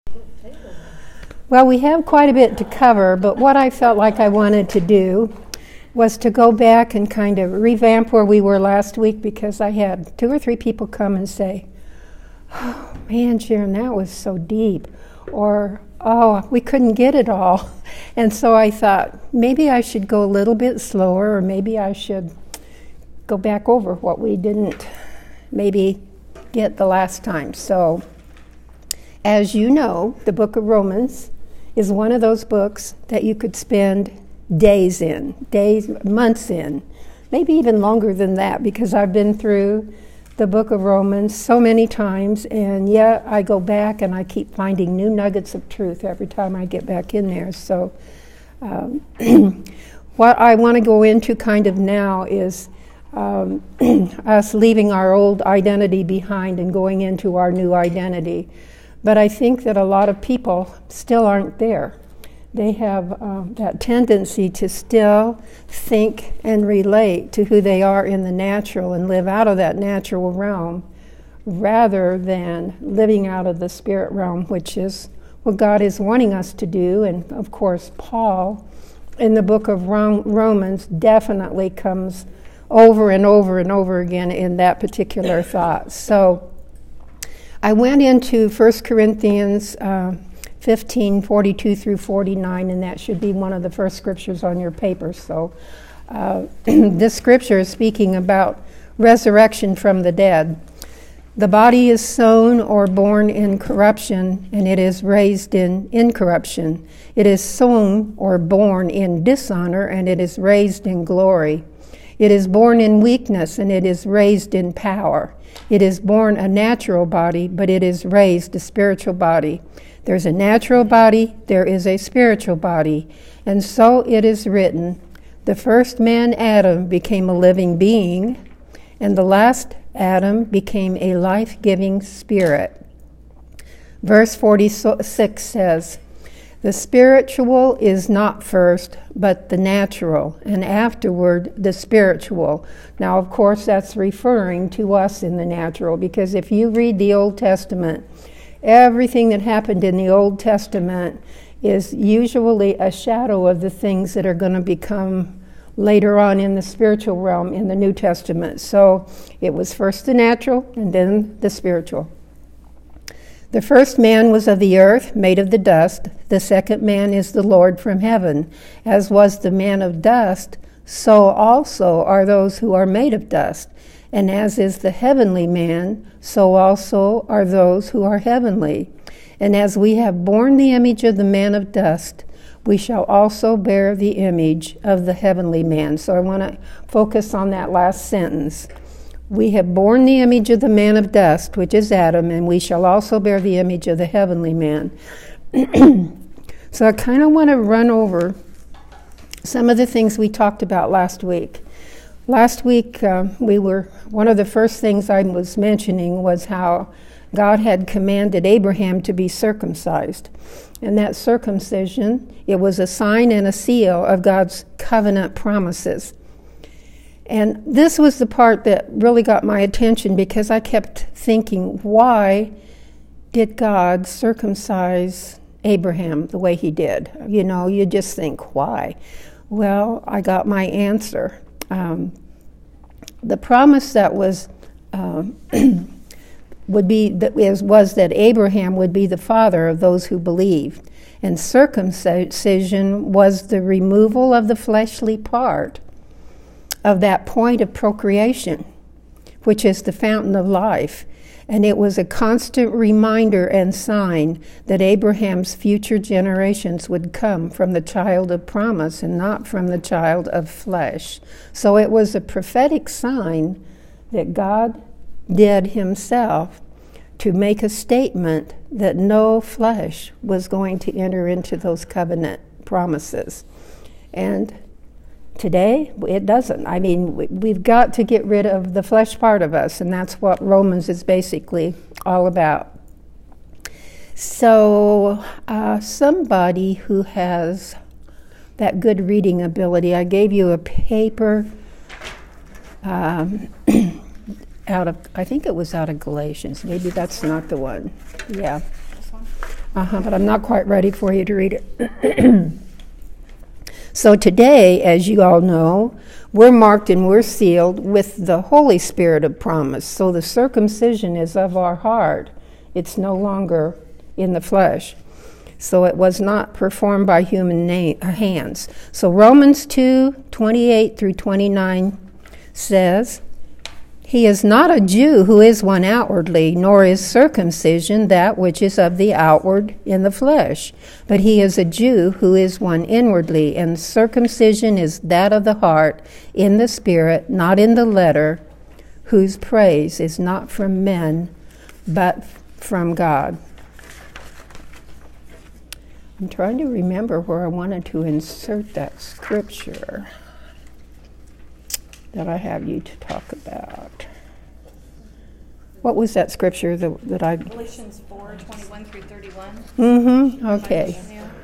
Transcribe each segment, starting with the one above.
Well, we have quite a bit to cover, but what I felt like I wanted to do was to go back and kind of revamp where we were last week, because I had 2 or 3 people come and say, "Oh, man, Sharon, that was so deep," or, "Oh, we couldn't get it all." And so I thought, maybe I should go a little bit slower, or maybe I should go back over what we didn't maybe get the last time. So, as you know, the book of Romans is one of those books that you could spend days, months in, maybe even longer than that, because I've been through the book of Romans so many times, and yet I go back and I keep finding new nuggets of truth every time I get back in there. So what I want to go into kind of now is us leaving our old identity behind and going into our new identity. But I think that a lot of people still aren't there. They have that tendency to still think and relate to who they are in the natural and live out of that natural realm, rather than living out of the spirit realm, which is what God is wanting us to do. And of course, Paul in the book of Romans definitely comes over and over and over again in that particular thought. So I went into 1 Corinthians 15, 42 through 49, and that should be one of the first scriptures on your paper. So this scripture is speaking about resurrection from the dead. The body is sown or born in corruption, and it is raised in incorruption. It is sown or born in dishonor, and it is raised in glory. It is born in weakness, and it is raised in power. It is born a natural body, but it is raised a spiritual body. There's a natural body, there is a spiritual body. And so it is written, the first man, Adam, became a living being, and the last Adam became a life-giving spirit. Verse 46 says, the spiritual is not first, but the natural, and afterward the spiritual. Now, of course, that's referring to us in the natural, because if you read the Old Testament, everything that happened in the Old Testament is usually a shadow of the things that are going to become later on in the spiritual realm in the New Testament. So it was first the natural and then the spiritual. The first man was of the earth, made of the dust. The second man is the Lord from heaven. As was the man of dust, so also are those who are made of dust. And as is the heavenly man, so also are those who are heavenly. And as we have borne the image of the man of dust, we shall also bear the image of the heavenly man. So I want to focus on that last sentence. We have borne the image of the man of dust, which is Adam, and we shall also bear the image of the heavenly man. So I kind of want to run over some of the things we talked about last week. Last week, one of the first things I was mentioning was how God had commanded Abraham to be circumcised. And that circumcision, it was a sign and a seal of God's covenant promises. And this was the part that really got my attention, because I kept thinking, why did God circumcise Abraham the way he did? You know, you just think, why? Well, I got my answer. The promise that was was that Abraham would be the father of those who believed, and circumcision was the removal of the fleshly part of that point of procreation, which is the fountain of life. And it was a constant reminder and sign that Abraham's future generations would come from the child of promise and not from the child of flesh. So it was a prophetic sign that God did himself to make a statement that no flesh was going to enter into those covenant promises. And today, it doesn't. I mean, we've got to get rid of the flesh part of us, and that's what Romans is basically all about. So, somebody who has that good reading ability, I gave you a paper I think it was out of Galatians. Maybe that's not the one. Yeah. But I'm not quite ready for you to read it. So today, as you all know, we're marked and we're sealed with the Holy Spirit of promise. So the circumcision is of our heart. It's no longer in the flesh. So it was not performed by human hands. So Romans 2:28 through 29 says, "He is not a Jew who is one outwardly, nor is circumcision that which is of the outward in the flesh. But he is a Jew who is one inwardly, and circumcision is that of the heart, in the spirit, not in the letter, whose praise is not from men, but from God." I'm trying to remember where I wanted to insert that scripture that I have you to talk about. What was that scripture that I... Galatians 4:21 through 31. Okay.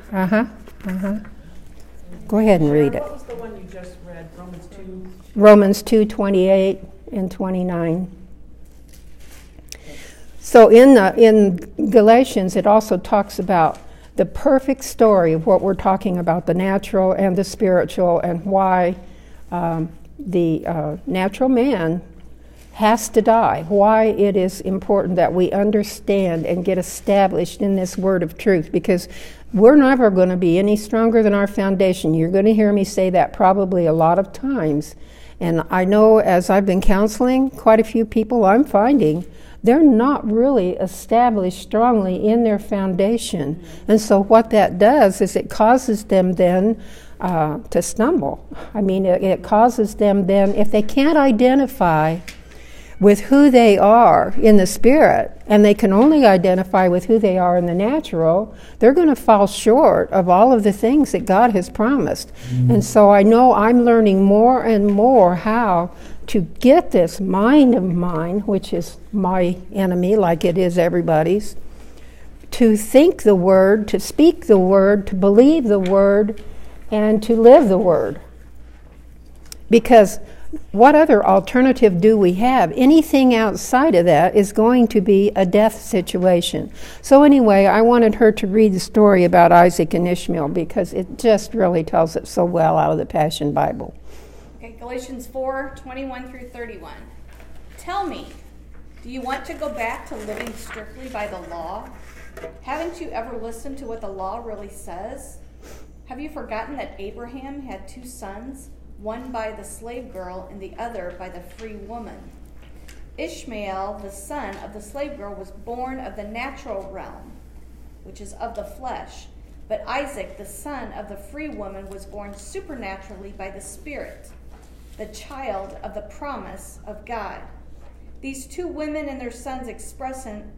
Go ahead and read it. What was the one you just read? Romans 2? Romans 2:28 and 29. So in Galatians, it also talks about the perfect story of what we're talking about, the natural and the spiritual, and why the natural man has to die, why it is important that we understand and get established in this word of truth, because we're never going to be any stronger than our foundation. You're going to hear me say that probably a lot of times. And I know as I've been counseling quite a few people, I'm finding they're not really established strongly in their foundation. And so what that does is it causes them then to stumble. I mean, it causes them then, if they can't identify with who they are in the spirit, and they can only identify with who they are in the natural, they're going to fall short of all of the things that God has promised. And so I know I'm learning more and more how to get this mind of mine, which is my enemy like it is everybody's, to think the word, to speak the word, to believe the word, and to live the word. Because what other alternative do we have? Anything outside of that is going to be a death situation. So anyway, I wanted her to read the story about Isaac and Ishmael because it just really tells it so well out of the Passion Bible. Okay, Galatians 4:21 through 31. Tell me, do you want to go back to living strictly by the law? Haven't you ever listened to what the law really says? Have you forgotten that Abraham had 2 sons? One by the slave girl and the other by the free woman. Ishmael, the son of the slave girl, was born of the natural realm, which is of the flesh. But Isaac, the son of the free woman, was born supernaturally by the Spirit, the child of the promise of God. These 2 women and their sons express an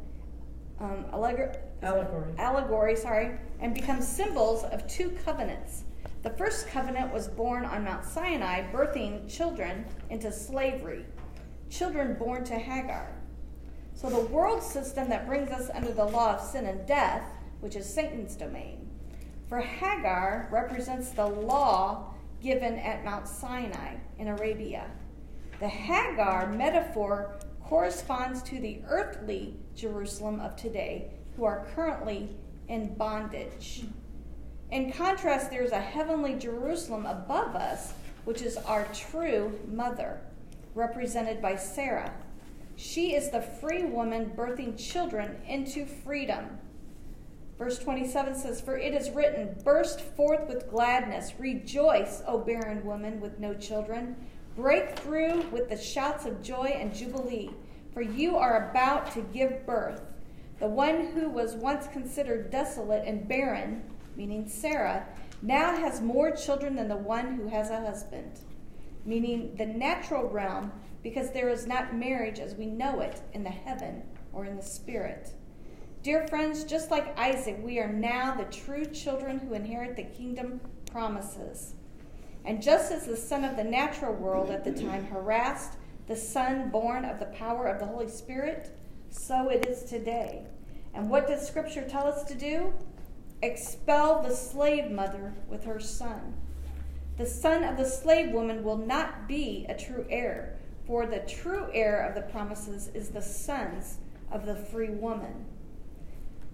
allegory, and become symbols of 2 covenants. The first covenant was born on Mount Sinai, birthing children into slavery, children born to Hagar. So the world system that brings us under the law of sin and death, which is Satan's domain. For Hagar represents the law given at Mount Sinai in Arabia. The Hagar metaphor corresponds to the earthly Jerusalem of today, who are currently in bondage. In contrast, there is a heavenly Jerusalem above us, which is our true mother, represented by Sarah. She is the free woman birthing children into freedom. Verse 27 says, "For it is written, burst forth with gladness, rejoice, O barren woman with no children. Break through with the shouts of joy and jubilee, for you are about to give birth. The one who was once considered desolate and barren," meaning Sarah, "now has more children than the one who has a husband," meaning the natural realm, because there is not marriage as we know it in the heaven or in the spirit. Dear friends, just like Isaac, we are now the true children who inherit the kingdom promises. And just as the son of the natural world at the time harassed the son born of the power of the Holy Spirit, so it is today. And what does Scripture tell us to do? Expel the slave mother with her son. The son of the slave woman will not be a true heir, for the true heir of the promises is the sons of the free woman.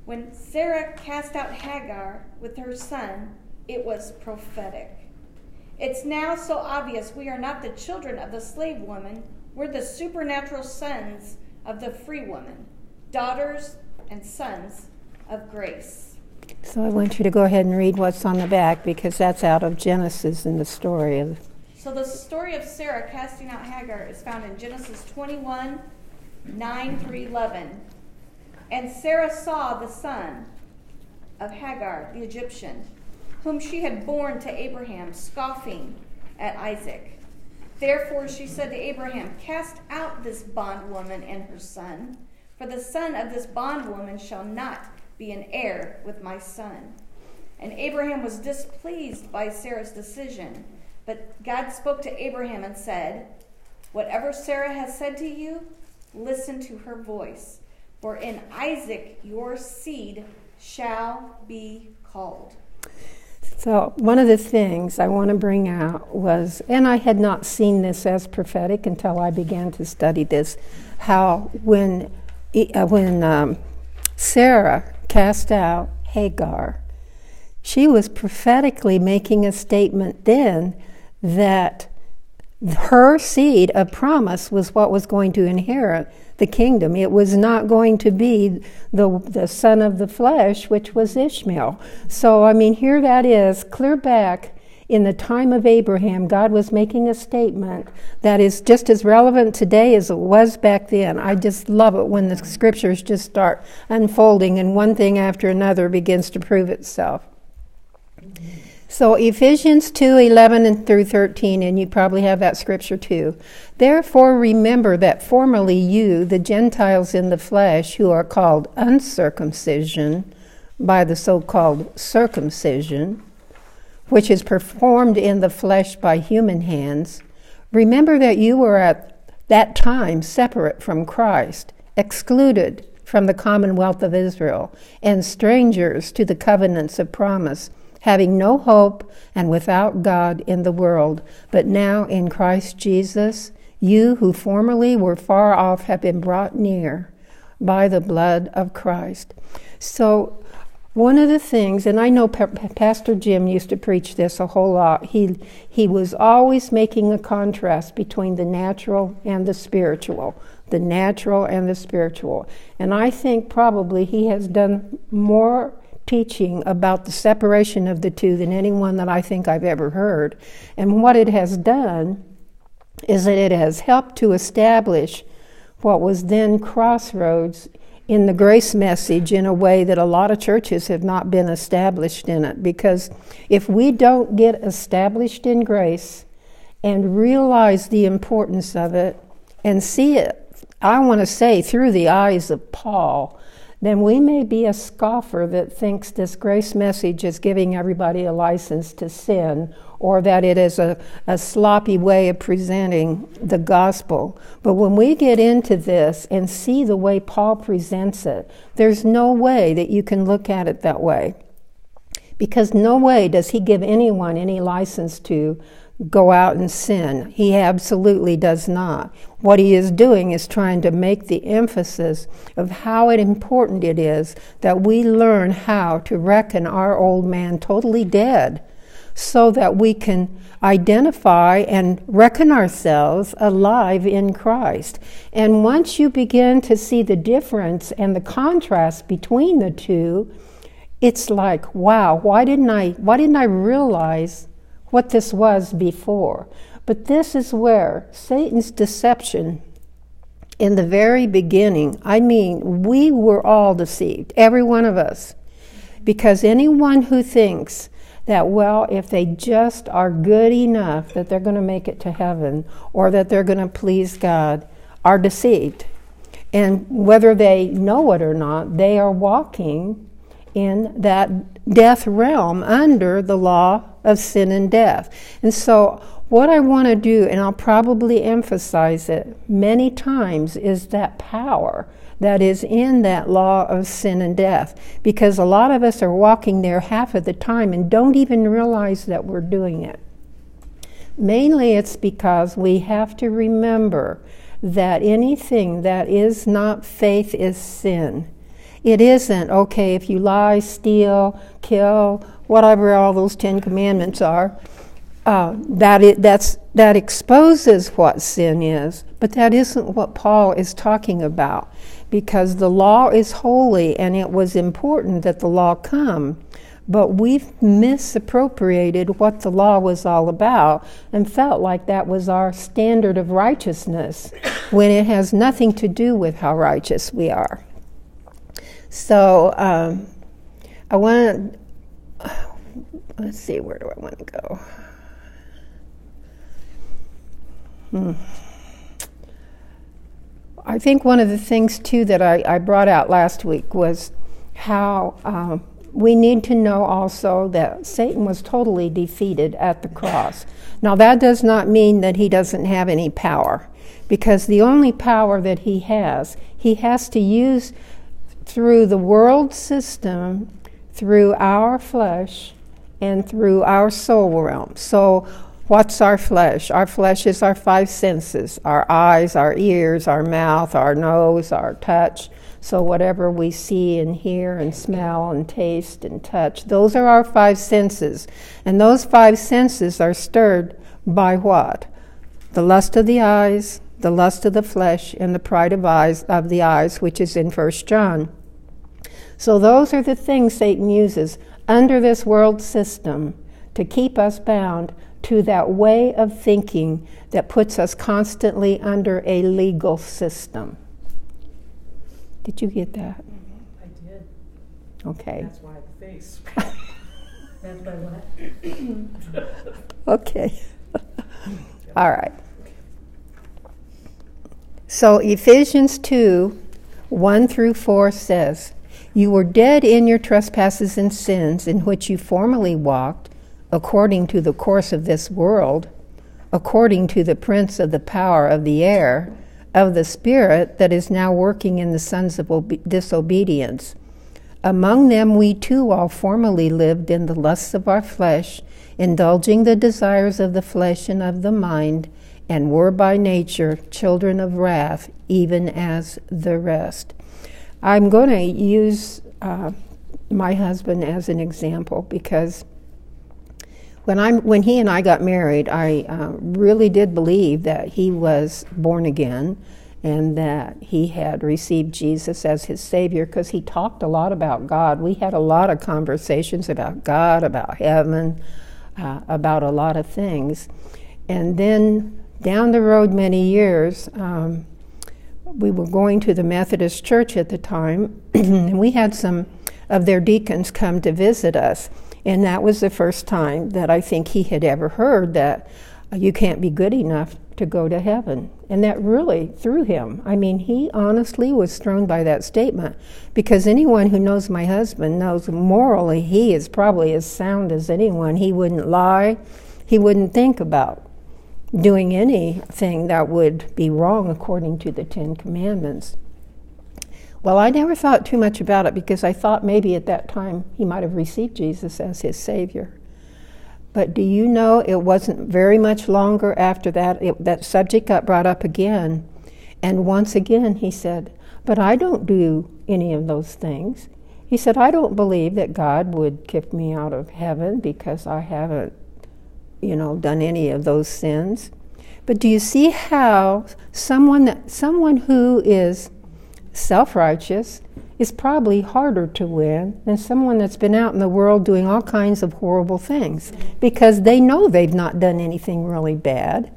When Sarah cast out Hagar with her son, it was prophetic. It's now so obvious we are not the children of the slave woman. We're the supernatural sons of the free woman, daughters and sons of grace. So I want you to go ahead and read what's on the back, because that's out of Genesis in the story of... So the story of Sarah casting out Hagar is found in Genesis 21, 9 through 11. And Sarah saw the son of Hagar, the Egyptian, whom she had borne to Abraham, scoffing at Isaac. Therefore she said to Abraham, cast out this bondwoman and her son, for the son of this bondwoman shall not be an heir with my son. And Abraham was displeased by Sarah's decision. But God spoke to Abraham and said, whatever Sarah has said to you, listen to her voice. For in Isaac your seed shall be called. So one of the things I want to bring out was, and I had not seen this as prophetic until I began to study this, how when Sarah cast out Hagar, she was prophetically making a statement then that her seed of promise was what was going to inherit the kingdom. It was not going to be the son of the flesh, which was Ishmael. So, I mean, here that is, clear back in the time of Abraham, God was making a statement that is just as relevant today as it was back then. I just love it when the scriptures just start unfolding and one thing after another begins to prove itself. So Ephesians 2:11 through 13, and you probably have that scripture too. Therefore remember that formerly you, the Gentiles in the flesh, who are called uncircumcision by the so-called circumcision, which is performed in the flesh by human hands, remember that you were at that time separate from Christ, excluded from the commonwealth of Israel, and strangers to the covenants of promise, having no hope and without God in the world. But now in Christ Jesus, you who formerly were far off have been brought near by the blood of Christ. So one of the things, and I know Pastor Jim used to preach this a whole lot, he was always making a contrast between the natural and the spiritual. The natural and the spiritual. And I think probably he has done more teaching about the separation of the two than anyone that I think I've ever heard. And what it has done is that it has helped to establish what was then crossroads in the grace message in a way that a lot of churches have not been established in it. Because if we don't get established in grace and realize the importance of it and see it, I want to say, through the eyes of Paul, then we may be a scoffer that thinks this grace message is giving everybody a license to sin, or that it is a sloppy way of presenting the gospel. But when we get into this and see the way Paul presents it, there's no way that you can look at it that way. Because no way does he give anyone any license to go out and sin. He absolutely does not. What he is doing is trying to make the emphasis of how important it is that we learn how to reckon our old man totally dead, so that we can identify and reckon ourselves alive in Christ. And once you begin to see the difference and the contrast between the two, it's like, wow, why didn't I realize what this was before? But this is where Satan's deception in the very beginning, I mean, we were all deceived, every one of us. Because anyone who thinks that, well, if they just are good enough that they're going to make it to heaven or that they're going to please God are deceived. And whether they know it or not, they are walking in that death realm under the law of sin and death. And so what I want to do, and I'll probably emphasize it many times, is that power that is in that law of sin and death. Because a lot of us are walking there half of the time and don't even realize that we're doing it. Mainly it's because we have to remember that anything that is not faith is sin. It isn't, okay, if you lie, steal, kill, whatever all those 10 commandments are, that exposes what sin is, but that isn't what Paul is talking about, because the law is holy and it was important that the law come, but we've misappropriated what the law was all about and felt like that was our standard of righteousness when it has nothing to do with how righteous we are. So I want to, let's see, where do I want to go? I think one of the things, too, that I brought out last week was how we need to know also that Satan was totally defeated at the cross. Now, that does not mean that he doesn't have any power, because the only power that he has to use through the world system, through our flesh, and through our soul realm. So, what's our flesh? Our flesh is our 5 senses, our eyes, our ears, our mouth, our nose, our touch. So whatever we see and hear and smell and taste and touch, those are our 5 senses. And those 5 senses are stirred by what? The lust of the eyes, the lust of the flesh, and the pride of the eyes, which is in 1 John. So those are the things Satan uses under this world system to keep us bound to that way of thinking that puts us constantly under a legal system. Did you get that? I did. Okay. That's why the face. That's by what? Okay. All right. So Ephesians 2, 1 through 4 says, "You were dead in your trespasses and sins in which you formerly walked, according to the course of this world, according to the prince of the power of the air, of the spirit that is now working in the sons of disobedience. Among them we too all formerly lived in the lusts of our flesh, indulging the desires of the flesh and of the mind, and were by nature children of wrath, even as the rest." I'm going to use my husband as an example, because when he and I got married, I really did believe that he was born again and that he had received Jesus as his Savior, because he talked a lot about God. We had a lot of conversations about God, about heaven, about a lot of things. And then down the road many years, we were going to the Methodist Church at the time, and we had some of their deacons come to visit us. And that was the first time that I think he had ever heard that you can't be good enough to go to heaven. And that really threw him. I mean, he honestly was thrown by that statement, because anyone who knows my husband knows morally he is probably as sound as anyone. He wouldn't lie. He wouldn't think about doing anything that would be wrong according to the 10 Commandments. Well, I never thought too much about it, because I thought maybe at that time he might have received Jesus as his Savior. But do you know, it wasn't very much longer after that, that subject got brought up again. And once again he said, "But I don't do any of those things." He said, "I don't believe that God would kick me out of heaven because I haven't, done any of those sins." But do you see how someone who is self-righteous is probably harder to win than someone that's been out in the world doing all kinds of horrible things, because they know they've not done anything really bad.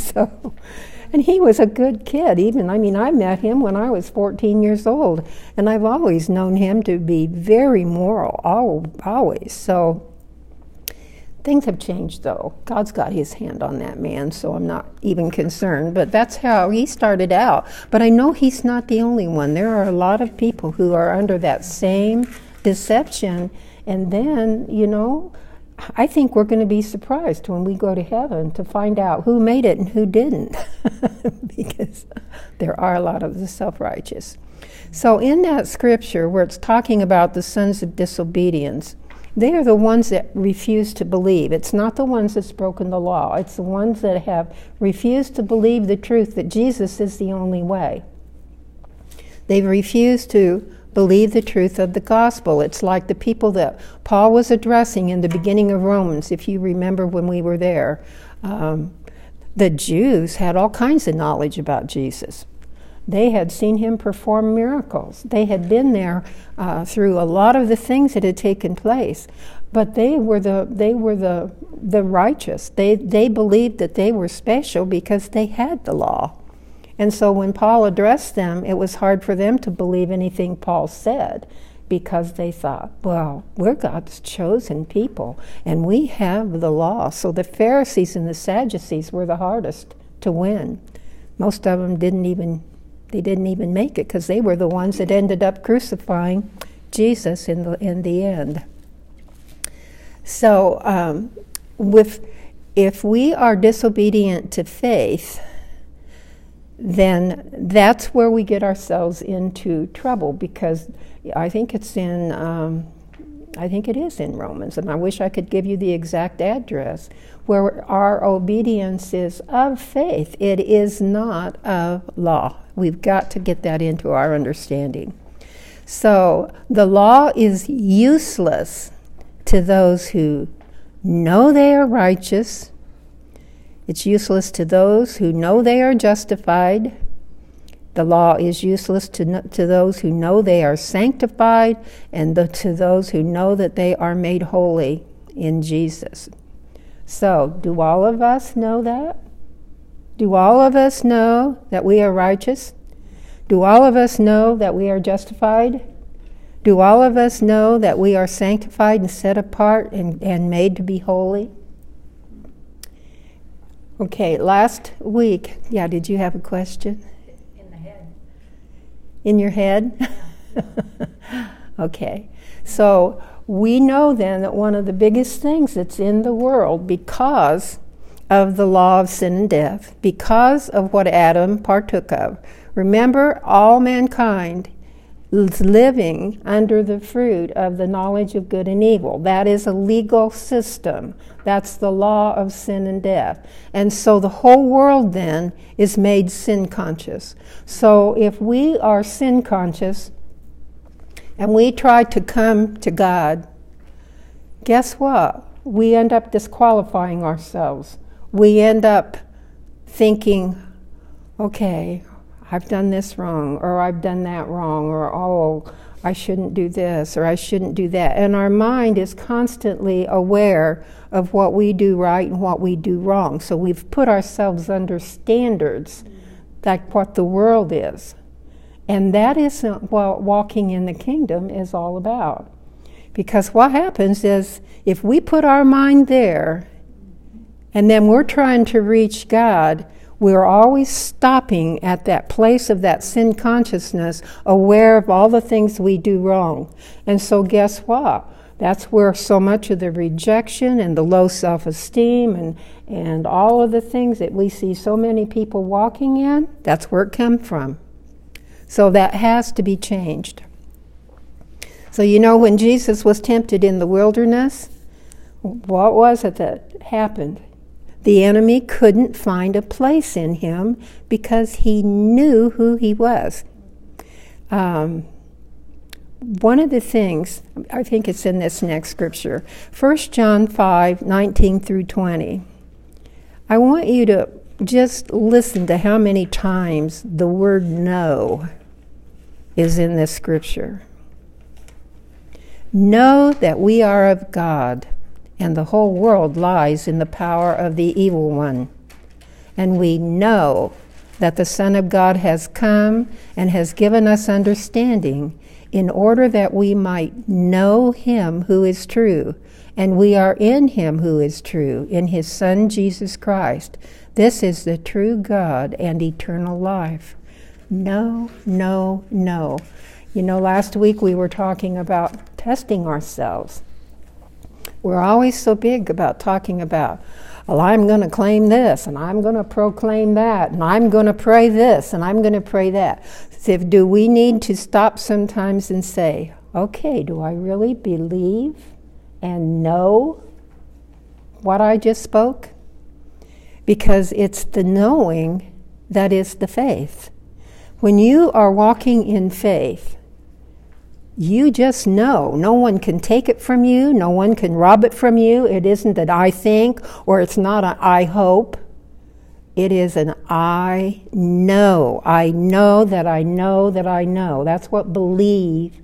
And he was a good kid. I met him when I was 14 years old, and I've always known him to be very moral, always. So things have changed, though. God's got his hand on that man, so I'm not even concerned. But that's how he started out. But I know he's not the only one. There are a lot of people who are under that same deception. And then, I think we're going to be surprised when we go to heaven to find out who made it and who didn't, because there are a lot of the self-righteous. So in that scripture where it's talking about the sons of disobedience, they are the ones that refuse to believe. It's not the ones that's broken the law. It's the ones that have refused to believe the truth that Jesus is the only way. They've refused to believe the truth of the gospel. It's like the people that Paul was addressing in the beginning of Romans, if you remember when we were there. The Jews had all kinds of knowledge about Jesus. They had seen him perform miracles. They had been there through a lot of the things that had taken place. But they were the righteous. They believed that they were special because they had the law. And so when Paul addressed them, it was hard for them to believe anything Paul said, because they thought, well, we're God's chosen people, and we have the law. So the Pharisees and the Sadducees were the hardest to win. Most of them didn't even make it, because they were the ones that ended up crucifying Jesus in the end. So if we are disobedient to faith, then that's where we get ourselves into trouble, because I think it is in Romans, and I wish I could give you the exact address, where our obedience is of faith. It is not of law. We've got to get that into our understanding. So the law is useless to those who know they are righteous. It's useless to those who know they are justified. The law is useless to those who know they are sanctified, and to those who know that they are made holy in Jesus. So, do all of us know that? Do all of us know that we are righteous? Do all of us know that we are justified? Do all of us know that we are sanctified and set apart and made to be holy? Okay, last week, did you have a question? In the head. In your head? Okay, so we know then that one of the biggest things that's in the world, because of the law of sin and death, because of what Adam partook of. Remember, all mankind is living under the fruit of the knowledge of good and evil. That is a legal system. That's the law of sin and death. And so the whole world then is made sin conscious. So if we are sin conscious and we try to come to God, guess what? We end up disqualifying ourselves. We end up thinking, okay, I've done this wrong, or I've done that wrong, or oh, I shouldn't do this, or I shouldn't do that. And our mind is constantly aware of what we do right and what we do wrong. So we've put ourselves under standards like what the world is. And that isn't what walking in the kingdom is all about. Because what happens is, if we put our mind there, and then we're trying to reach God, we're always stopping at that place of that sin consciousness, aware of all the things we do wrong. And so guess what? That's where so much of the rejection and the low self-esteem and all of the things that we see so many people walking in, that's where it comes from. So that has to be changed. So when Jesus was tempted in the wilderness, what was it that happened? The enemy couldn't find a place in him because he knew who he was. One of the things, I think it's in this next scripture, 1 John 5:19 through 20. I want you to just listen to how many times the word "know" is in this scripture. Know that we are of God, and the whole world lies in the power of the evil one. And we know that the Son of God has come and has given us understanding, in order that we might know him who is true. And we are in him who is true, in his Son Jesus Christ. This is the true God and eternal life. No, no, no. Last week we were talking about testing ourselves. We're always so big about talking about, well, I'm going to claim this, and I'm going to proclaim that, and I'm going to pray this, and I'm going to pray that. So do we need to stop sometimes and say, okay, do I really believe and know what I just spoke? Because it's the knowing that is the faith. When you are walking in faith, You just know. No one can take it from you. No one can rob it from you. It isn't that I think, or it's not an I hope. It is an I know. I know that I know that I know. That's what believing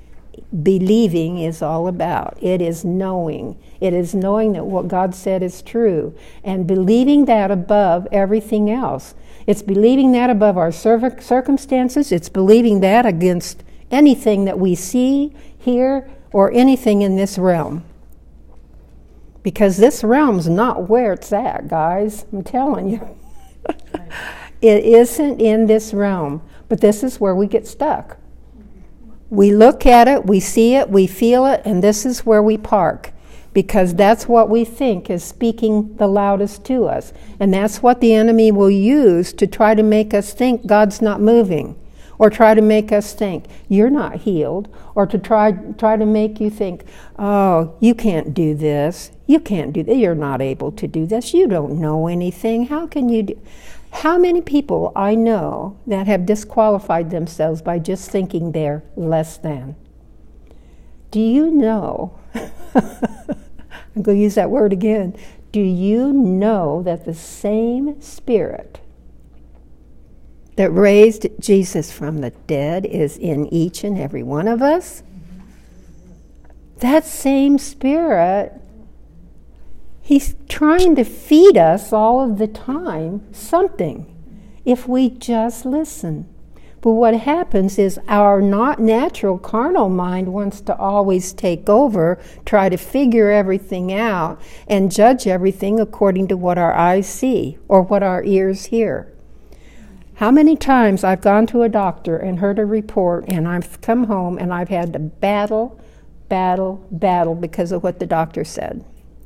is all about. It is knowing. It is knowing that what God said is true and believing that above everything else. It's believing that above our circumstances. It's believing that against anything that we see, hear, or anything in this realm. Because this realm's not where it's at, guys. I'm telling you. It isn't in this realm. But this is where we get stuck. We look at it, we see it, we feel it, and this is where we park. Because that's what we think is speaking the loudest to us. And that's what the enemy will use to try to make us think God's not moving. Or try to make us think you're not healed, or to try to make you think, oh, you can't do this, you can't do that, you're not able to do this, you don't know anything, how can you do? How many people I know that have disqualified themselves by just thinking they're less than? Do you know, I'm going to use that word again, do you know that the same Spirit that raised Jesus from the dead is in each and every one of us? That same Spirit, He's trying to feed us all of the time something, if we just listen. But what happens is our not natural carnal mind wants to always take over, try to figure everything out, and judge everything according to what our eyes see or what our ears hear. How many times I've gone to a doctor and heard a report, and I've come home and I've had to battle because of what the doctor said.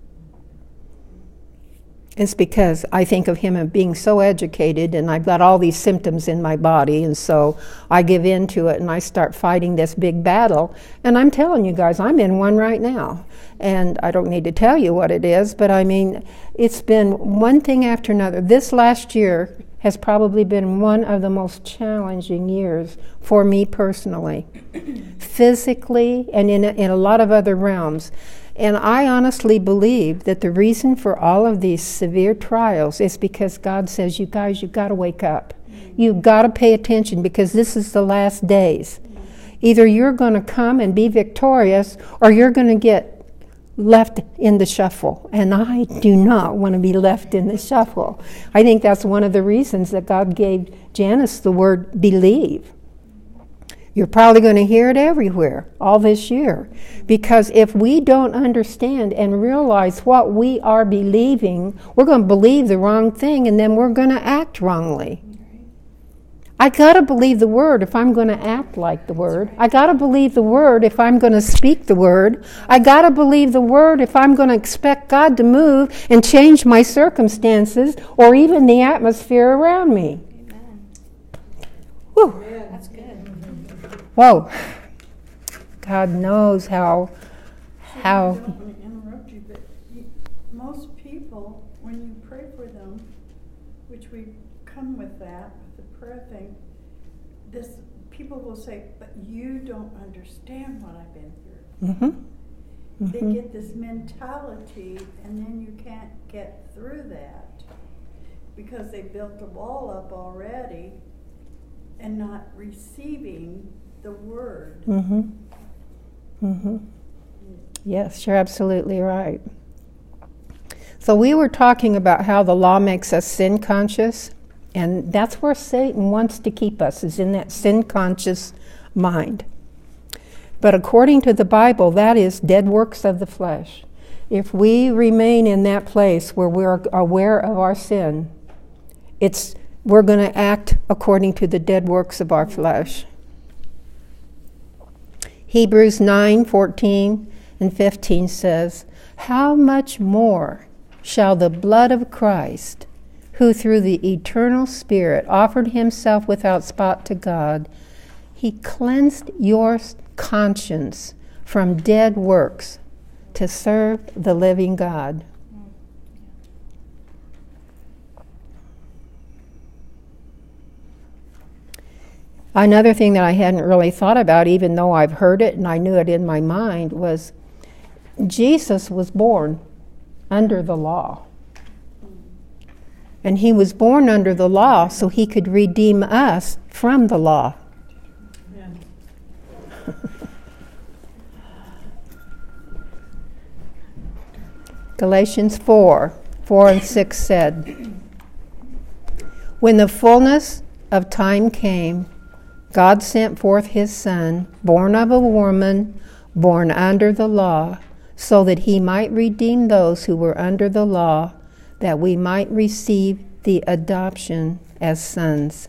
It's because I think of him as being so educated, and I've got all these symptoms in my body, and so I give in to it and I start fighting this big battle. And I'm telling you guys, I'm in one right now. And I don't need to tell you what it is, but I mean, it's been one thing after another. This last year has probably been one of the most challenging years for me personally, physically and in a lot of other realms. And I honestly believe that the reason for all of these severe trials is because God says, you guys, you've got to wake up. You've got to pay attention, because this is the last days. Either you're going to come and be victorious, or you're going to get left in the shuffle. And I do not want to be left in the shuffle. I think that's one of the reasons that God gave Janice the word believe. You're probably going to hear it everywhere all this year. Because if we don't understand and realize what we are believing, we're going to believe the wrong thing, and then we're going to act wrongly. I got to believe the word if I'm going to act like the word. I got to believe the word if I'm going to speak the word. I got to believe the word if I'm going to expect God to move and change my circumstances or even the atmosphere around me. Amen. Whew. That's good. Whoa. God knows how. I don't want to interrupt you, but most people, when you pray for them, which we come with that, the prayer thing, people will say, but you don't understand what I've been through. Mm-hmm. Mm-hmm. They get this mentality, and then you can't get through that because they built the wall up already and not receiving the word. Mm-hmm. Mm-hmm. Yes, you're absolutely right. So we were talking about how the law makes us sin conscious, and that's where Satan wants to keep us, is in that sin conscious mind. But according to the Bible, that is dead works of the flesh. If we remain in that place where we're aware of our sin, we're going to act according to the dead works of our flesh. Hebrews 9:14 and 15 says, how much more shall the blood of Christ, who through the eternal Spirit offered himself without spot to God, he cleansed your conscience from dead works to serve the living God. Another thing that I hadn't really thought about, even though I've heard it and I knew it in my mind, was Jesus was born under the law. And he was born under the law so he could redeem us from the law. Amen. Galatians 4:4-6 said, "When the fullness of time came, God sent forth his Son, born of a woman, born under the law, so that he might redeem those who were under the law, that we might receive the adoption as sons."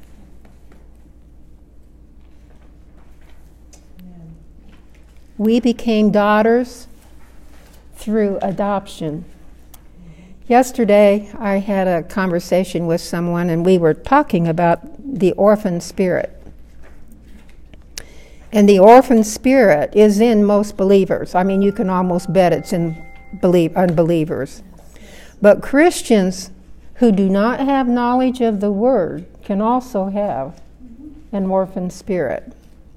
Amen. We became daughters through adoption. Yesterday, I had a conversation with someone, and we were talking about the orphan spirit. And the orphan spirit is in most believers. I mean, you can almost bet it's in unbelievers. But Christians who do not have knowledge of the Word can also have an orphan spirit.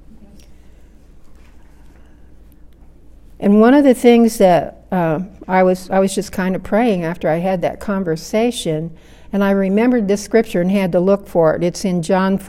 And one of the things that I was just kind of praying after I had that conversation, and I remembered this scripture and had to look for it. It's in John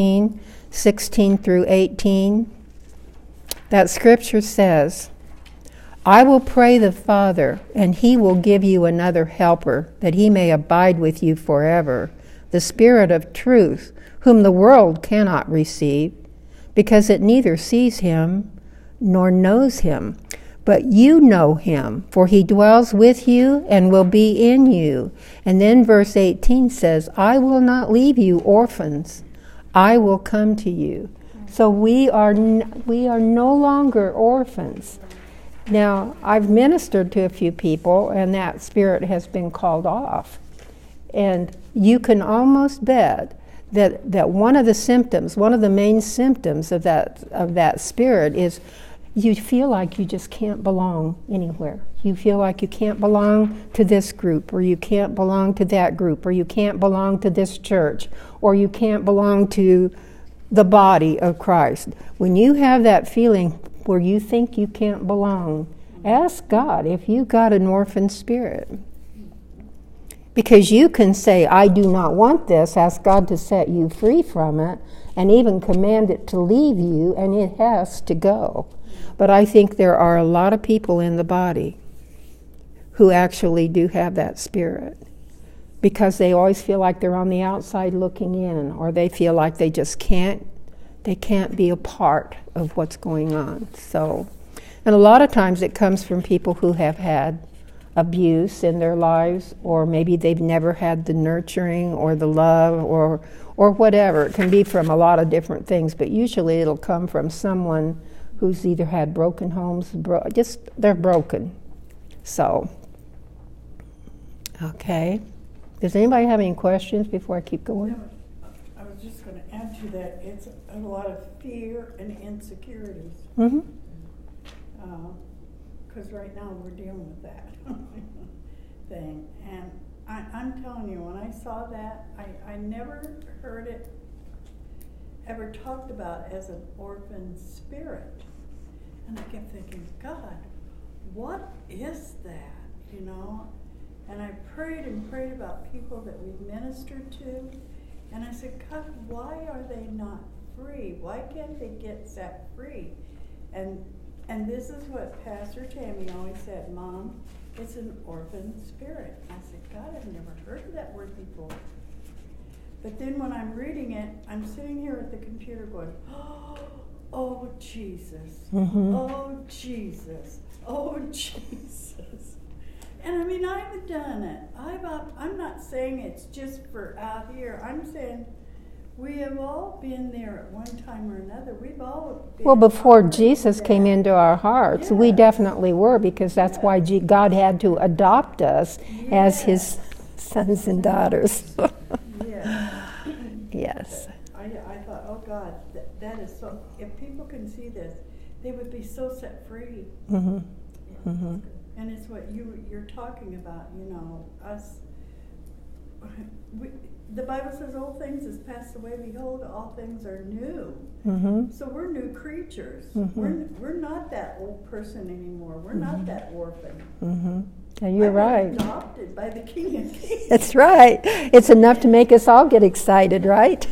14:16-18. That scripture says, "I will pray the Father, and he will give you another helper, that he may abide with you forever, the Spirit of truth, whom the world cannot receive, because it neither sees him nor knows him. But you know him, for he dwells with you and will be in you." And then verse 18 says, "I will not leave you orphans. I will come to you." So we are no longer orphans. Now, I've ministered to a few people, and that spirit has been called off. And you can almost bet that one of the symptoms, one of the main symptoms of that spirit is you feel like you just can't belong anywhere. You feel like you can't belong to this group, or you can't belong to that group, or you can't belong to this church, or you can't belong to the body of Christ. When you have that feeling where you think you can't belong, ask God if you got an orphan spirit. Because you can say, "I do not want this," ask God to set you free from it, and even command it to leave you, and it has to go. But I think there are a lot of people in the body who actually do have that spirit, because they always feel like they're on the outside looking in, or they feel like they just can't be a part of what's going on. So, and a lot of times it comes from people who have had abuse in their lives, or maybe they've never had the nurturing or the love or whatever. It can be from a lot of different things, but usually it'll come from someone who's either had broken homes, they're broken. So, okay. Does anybody have any questions before I keep going? No, I was just going to add to that. It's a lot of fear and insecurities. Mm-hmm. Because right now we're dealing with that thing. And I'm telling you, when I saw that, I never heard it ever talked about as an orphan spirit. And I kept thinking, God, what is that? You know? And I prayed and prayed about people that we've ministered to. And I said, God, why are they not free? Why can't they get set free? And this is what Pastor Tammy always said, Mom, it's an orphan spirit. I said, God, I've never heard of that word before. But then when I'm reading it, I'm sitting here at the computer going, oh, Jesus. Mm-hmm. Oh, Jesus. Oh, Jesus. And I mean, I've done it. I'm not saying it's just for out here. I'm saying we have all been there at one time or another. We've all been. Well, before Jesus came into our hearts, we Yes. definitely were, because that's why God had to adopt us as his sons and daughters. Yes. Yes. I thought, oh God, that is so, if people can see this, they would be so set free. Mm-hmm. Mm-hmm. And it's what you're talking about, you know, us the Bible says old things has passed away, behold, all things are new. Mm-hmm. So we're new creatures. Mm-hmm. We're not that old person anymore. We're not that orphan. Mm-hmm. And you're I've right. been adopted by the King of Kings. That's right. It's enough to make us all get excited, right?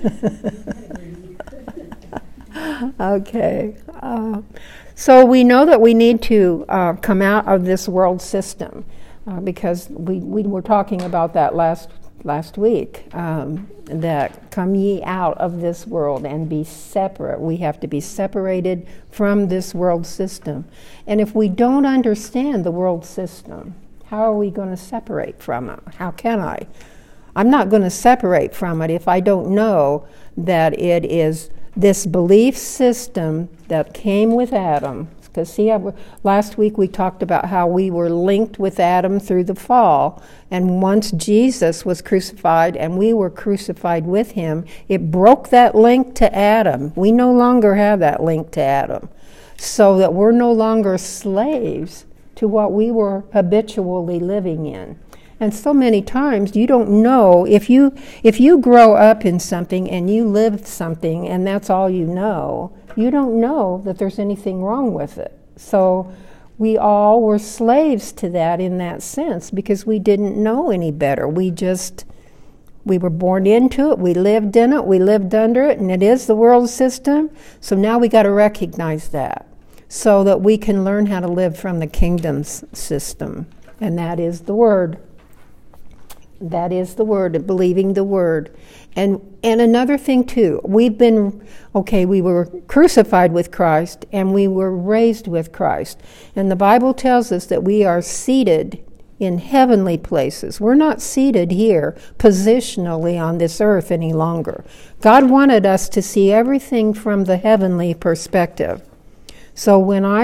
Okay. So we know that we need to come out of this world system because we were talking about that last week, that come ye out of this world and be separate. We have to be separated from this world system. And if we don't understand the world system, how are we going to separate from it? How can I? I'm not going to separate from it if I don't know that it is this belief system that came with Adam. Because see, last week we talked about how we were linked with Adam through the fall. And once Jesus was crucified and we were crucified with him, it broke that link to Adam. We no longer have that link to Adam. So that we're no longer slaves to what we were habitually living in. And so many times you don't know, if you grow up in something and you live something and that's all you don't know that there's anything wrong with it. So we all were slaves to that in that sense because we didn't know any better. We were born into it, we lived in it, we lived under it, and it is the world system. So now we got to recognize that so that we can learn how to live from the kingdom's system. And that is the Word. That is the Word, believing the Word. And another thing too, we were crucified with Christ and we were raised with Christ. And the Bible tells us that we are seated in heavenly places. We're not seated here positionally on this earth any longer. God wanted us to see everything from the heavenly perspective. So when I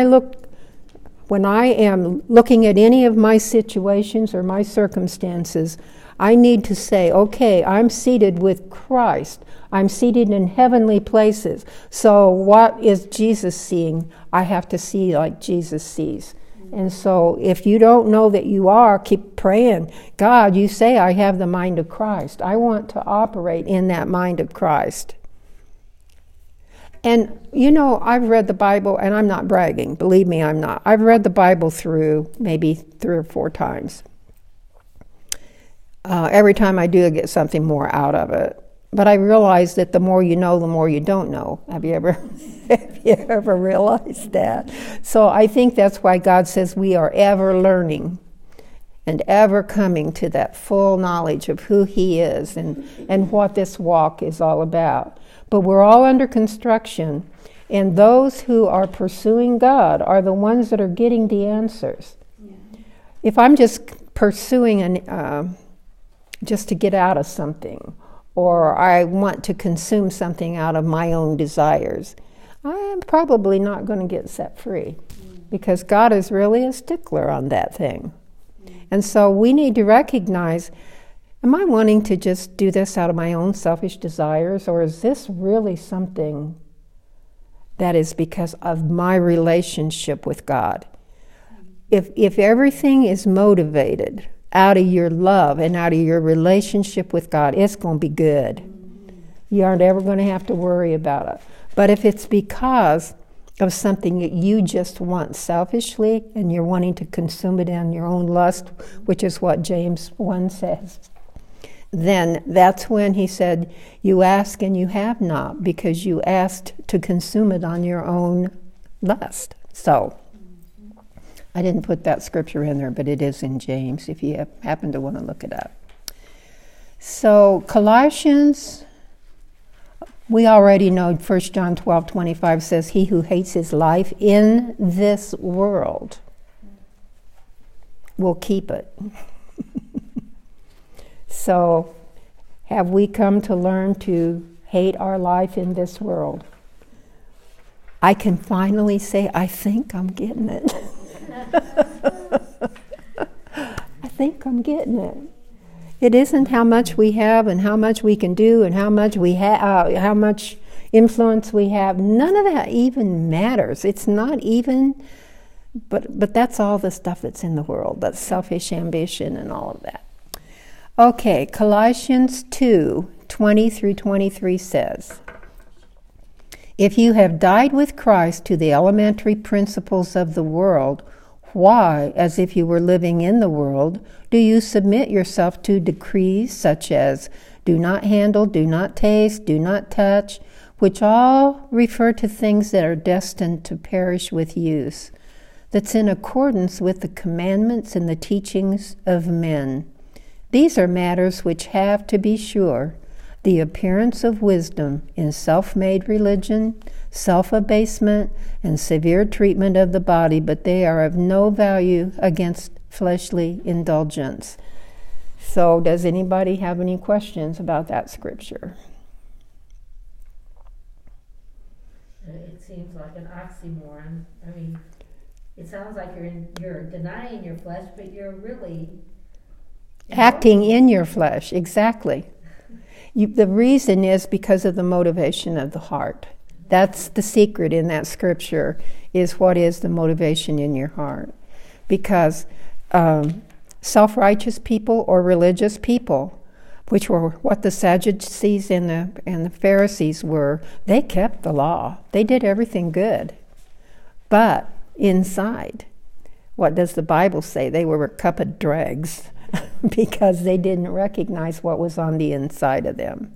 am looking at any of my situations or my circumstances, I need to say, okay, I'm seated with Christ. I'm seated in heavenly places. So what is Jesus seeing? I have to see like Jesus sees. And so if you don't know that you are, keep praying. God, you say I have the mind of Christ. I want to operate in that mind of Christ. And, I've read the Bible, and I'm not bragging. Believe me, I'm not. I've read the Bible through maybe 3 or 4 times. Every time I do, I get something more out of it. But I realize that the more you know, the more you don't know. Have you ever realized that? So I think that's why God says we are ever learning and ever coming to that full knowledge of who He is and what this walk is all about. But we're all under construction, and those who are pursuing God are the ones that are getting the answers. Yeah. If I'm just pursuing just to get out of something, or I want to consume something out of my own desires, I'm probably not going to get set free because God is really a stickler on that thing. And so we need to recognize, am I wanting to just do this out of my own selfish desires, or is this really something that is because of my relationship with God? If everything is motivated out of your love and out of your relationship with God, it's going to be good. You aren't ever going to have to worry about it. But if it's because of something that you just want selfishly and you're wanting to consume it in your own lust, which is what James 1 says, then that's when he said, you ask and you have not, because you asked to consume it on your own lust. So I didn't put that scripture in there, but it is in James if you happen to want to look it up. So Colossians, we already know 1 John 12:25 says, he who hates his life in this world will keep it. So have we come to learn to hate our life in this world? I can finally say, I think I'm getting it. I think I'm getting it. It isn't how much we have and how much we can do and how much how much influence we have. None of that even matters. It's not even, but that's all the stuff that's in the world. That's selfish ambition and all of that. Okay, Colossians 2:20 through 23 says, "If you have died with Christ to the elementary principles of the world, why, as if you were living in the world, do you submit yourself to decrees such as do not handle, do not taste, do not touch, which all refer to things that are destined to perish with use, that's in accordance with the commandments and the teachings of men? These are matters which have, to be sure, the appearance of wisdom in self-made religion, self-abasement, and severe treatment of the body, but they are of no value against fleshly indulgence." So, does anybody have any questions about that scripture? It seems like an oxymoron. I mean, it sounds like you're denying your flesh, but you're really Acting in your flesh, exactly. The reason is because of the motivation of the heart. That's the secret in that scripture, is what is the motivation in your heart. Because self-righteous people or religious people, which were what the Sadducees and the Pharisees were, they kept the law. They did everything good. But inside, what does the Bible say? They were a cup of dregs because they didn't recognize what was on the inside of them.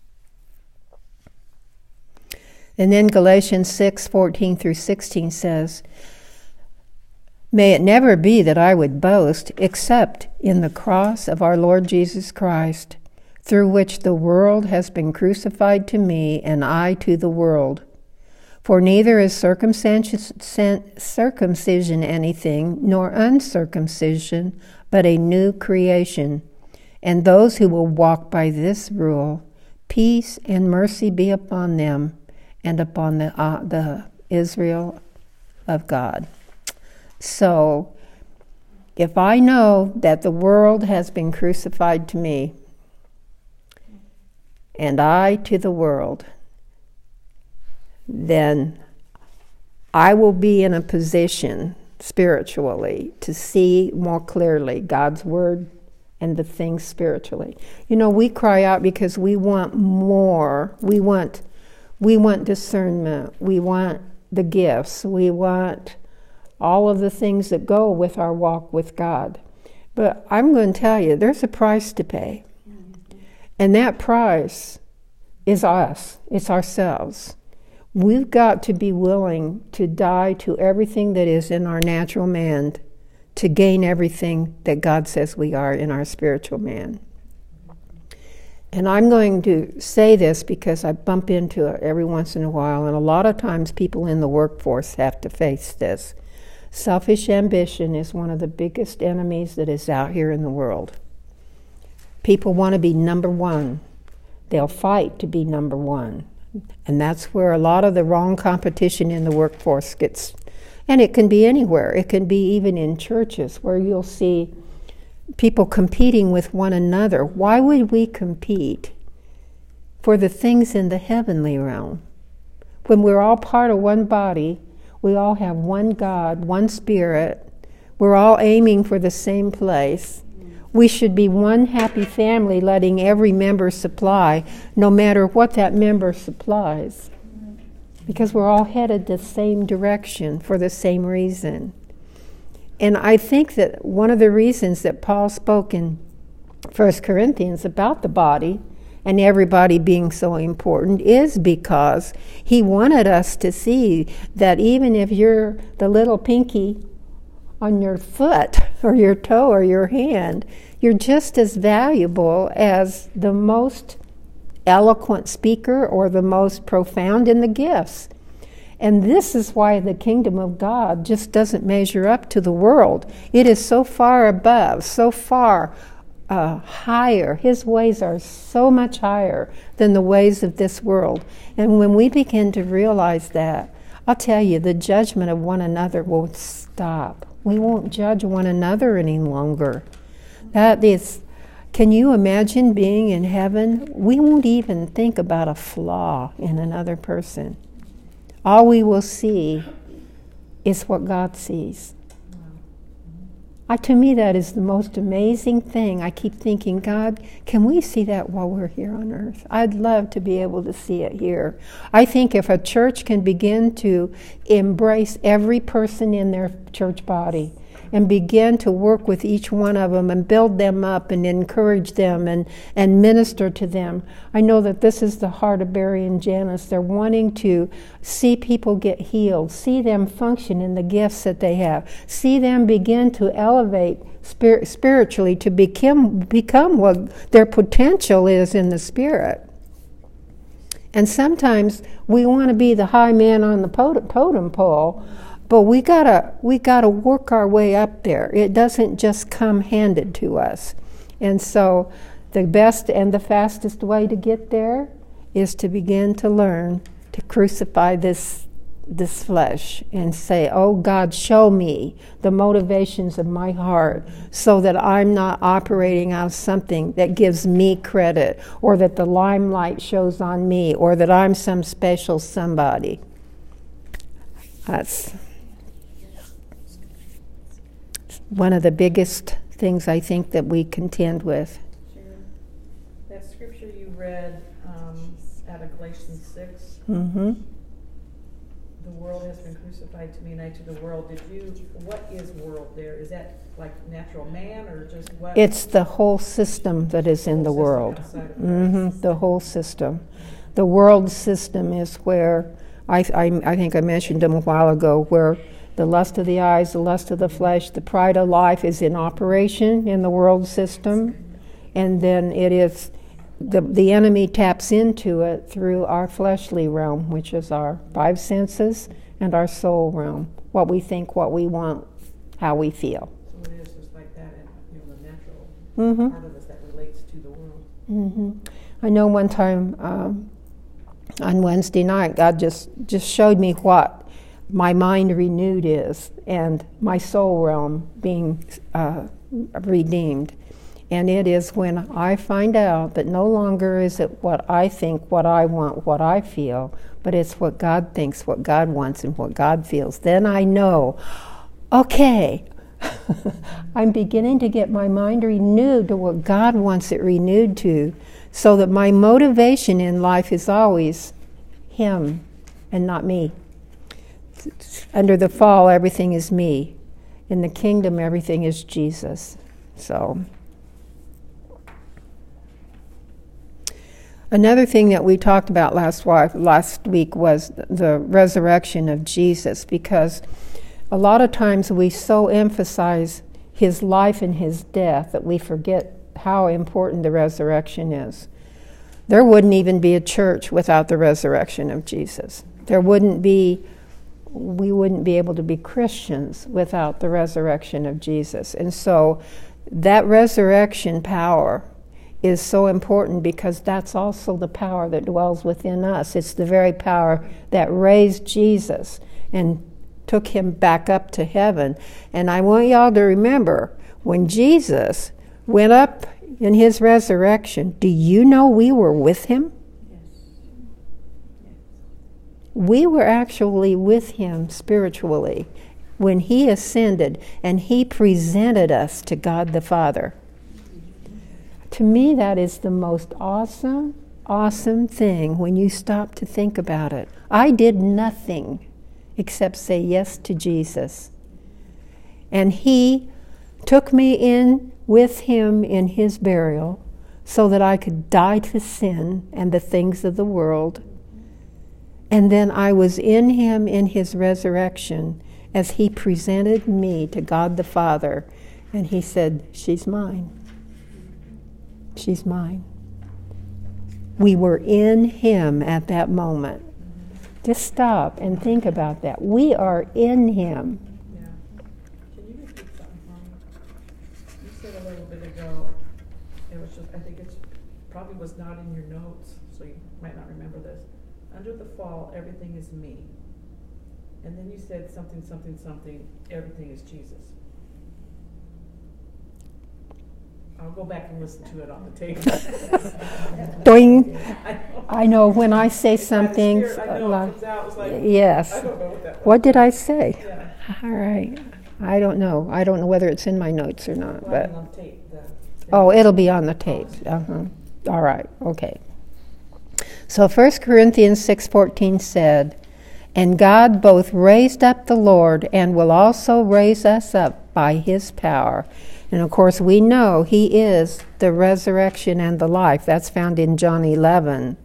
And then Galatians 6:14 through 16 says, "May it never be that I would boast except in the cross of our Lord Jesus Christ, through which the world has been crucified to me and I to the world. For neither is circumcision anything, nor uncircumcision, but a new creation. And those who will walk by this rule, peace and mercy be upon them and upon the Israel of God." So, if I know that the world has been crucified to me, and I to the world, then I will be in a position spiritually to see more clearly God's word and the things spiritually. You know, we cry out because we want more. We want discernment. We want the gifts. We want all of the things that go with our walk with God. But I'm going to tell you, there's a price to pay. And that price is us. It's ourselves. We've got to be willing to die to everything that is in our natural man to gain everything that God says we are in our spiritual man. And I'm going to say this because I bump into it every once in a while, and a lot of times people in the workforce have to face this. Selfish ambition is one of the biggest enemies that is out here in the world. People want to be number one. They'll fight to be number one. And that's where a lot of the wrong competition in the workforce gets. And it can be anywhere. It can be even in churches where you'll see people competing with one another. Why would we compete for the things in the heavenly realm? When we're all part of one body, we all have one God, one Spirit. We're all aiming for the same place. We should be one happy family, letting every member supply, no matter what that member supplies. Because we're all headed the same direction for the same reason. And I think that one of the reasons that Paul spoke in 1 Corinthians about the body and everybody being so important is because he wanted us to see that even if you're the little pinky on your foot or your toe or your hand, you're just as valuable as the most eloquent speaker or the most profound in the gifts. And this is why the kingdom of God just doesn't measure up to the world. It is so far above, so far higher. His ways are so much higher than the ways of this world. And when we begin to realize that, I'll tell you, the judgment of one another will stop. We won't judge one another any longer. That is, can you imagine being in heaven? We won't even think about a flaw in another person. All we will see is what God sees. To me, that is the most amazing thing. I keep thinking, God, can we see that while we're here on earth? I'd love to be able to see it here. I think if a church can begin to embrace every person in their church body and begin to work with each one of them and build them up and encourage them and minister to them. I know that this is the heart of Barry and Janice. They're wanting to see people get healed, see them function in the gifts that they have, see them begin to elevate spiritually to become what their potential is in the Spirit. And sometimes we want to be the high man on the totem pole, but we gotta work our way up there. It doesn't just come handed to us. And so the best and the fastest way to get there is to begin to learn to crucify this flesh and say, oh God, show me the motivations of my heart so that I'm not operating out of something that gives me credit, or that the limelight shows on me, or that I'm some special somebody. That's one of the biggest things I think that we contend with. Sharon, that scripture you read out of Galatians 6, Mm-hmm. the world has been crucified to me and I to the world. What is world there? Is that like natural man or just what? It's the whole system that is in the Whole world. system outside of Mm-hmm. The whole system. The world system is where, I think I mentioned them a while ago, where the lust of the eyes, the lust of the flesh, the pride of life is in operation in the world system. And then it is, the enemy taps into it through our fleshly realm, which is our five senses, and our soul realm. What we think, what we want, how we feel. So it is just like that, and the natural Mm-hmm. part of us that relates to the world. Mm-hmm. I know one time on Wednesday night, God just showed me what my mind renewed is, and my soul realm being redeemed. And it is when I find out that no longer is it what I think, what I want, what I feel, but it's what God thinks, what God wants, and what God feels. Then I know, okay, I'm beginning to get my mind renewed to what God wants it renewed to, so that my motivation in life is always Him and not me. Under the fall, everything is me. In the kingdom, everything is Jesus. So, another thing that we talked about last week was the resurrection of Jesus, because a lot of times we so emphasize His life and His death that we forget how important the resurrection is. There wouldn't even be a church without the resurrection of Jesus. We wouldn't be able to be Christians without the resurrection of Jesus. And so that resurrection power is so important, because that's also the power that dwells within us. It's the very power that raised Jesus and took Him back up to heaven. And I want y'all to remember, when Jesus went up in His resurrection, do you know we were with Him? We were actually with Him spiritually when He ascended and He presented us to God the Father. To me, that is the most awesome thing when you stop to think about it. I did nothing except say yes to Jesus. And He took me in with Him in His burial so that I could die to sin and the things of the world. And then I was in Him in His resurrection as He presented me to God the Father. And He said, she's mine. She's mine. We were in Him at that moment. Just stop and think about that. We are in Him. Yeah. Can you repeat something for me? You said a little bit ago, it was just, I think it's probably was not in your notes, so you might not remember this. Under the fall, everything is me. And then you said something, everything is Jesus. I'll go back and listen to it on the tape. Doing. I know when I say something. I know it comes out, it's like, yes. I don't know what that was. What did I say? Yeah. All right. I don't know. I don't know whether it's in my notes or not. Well, But on tape, oh, it'll be on the tape. All right. Okay. So 1 Corinthians 6:14 said, "And God both raised up the Lord and will also raise us up by his power." And of course, we know he is the resurrection and the life. That's found in John 11.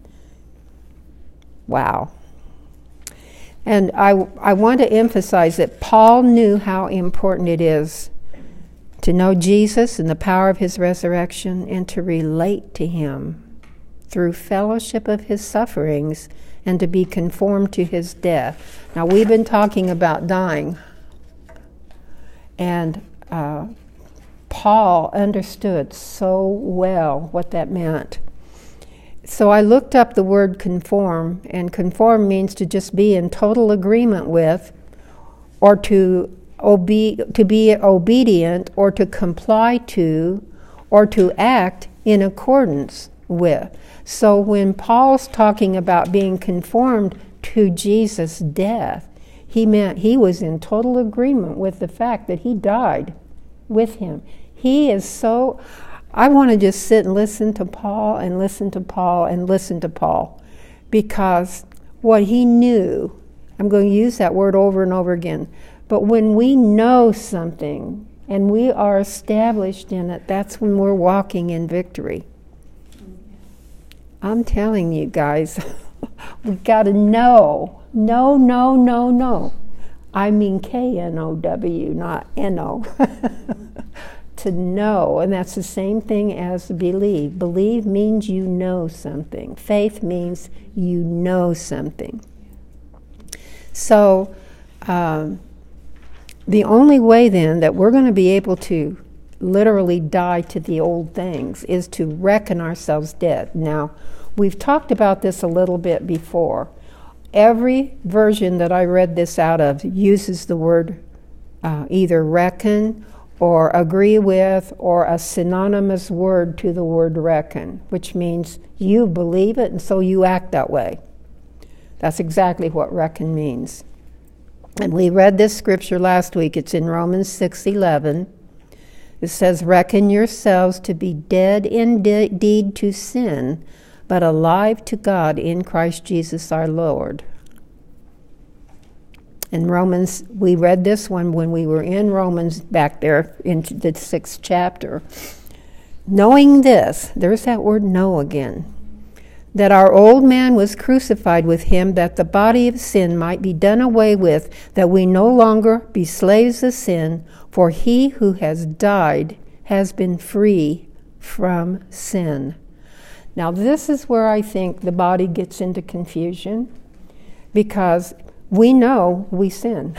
Wow. And I want to emphasize that Paul knew how important it is to know Jesus and the power of his resurrection and to relate to him through fellowship of his sufferings and to be conformed to his death. Now, we've been talking about dying, and Paul understood so well what that meant. So I looked up the word conform, and conform means to just be in total agreement with, or to be obedient, or to comply to, or to act in accordance with. So when Paul's talking about being conformed to Jesus' death, he meant he was in total agreement with the fact that he died with him. He is so... I want to just sit and listen to Paul and listen to Paul and listen to Paul, because what he knew, I'm going to use that word over and over again, but when we know something and we are established in it, that's when we're walking in victory. I'm telling you guys, we've got to know. No. I mean K-N-O-W, not N-O. To know, and that's the same thing as believe. Believe means you know something. Faith means you know something. So the only way then that we're going to be able to literally die to the old things is to reckon ourselves dead. Now, we've talked about this a little bit before. Every version that I read this out of uses the word either reckon or agree with, or a synonymous word to the word reckon, which means you believe it and so you act that way. That's exactly what reckon means. And we read this scripture last week. It's in Romans 6:11. It says, "Reckon yourselves to be dead indeed to sin, but alive to God in Christ Jesus our Lord." In Romans, we read this one when we were in Romans back there into the 6th chapter. "Knowing this," there's that word know again, "that our old man was crucified with him, that the body of sin might be done away with, that we no longer be slaves of sin, for he who has died has been free from sin." Now this is where I think the body gets into confusion, because we know we sin.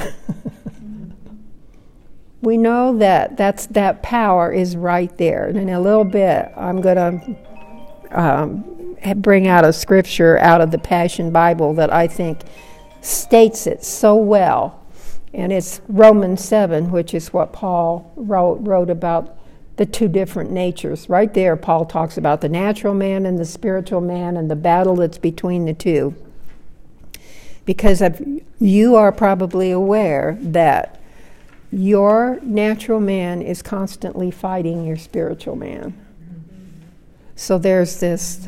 We know that power is right there. And in a little bit, I'm going to bring out a scripture out of the Passion Bible that I think states it so well. And it's Romans 7, which is what Paul wrote about the two different natures. Right there, Paul talks about the natural man and the spiritual man and the battle that's between the two. Because you are probably aware that your natural man is constantly fighting your spiritual man. So there's this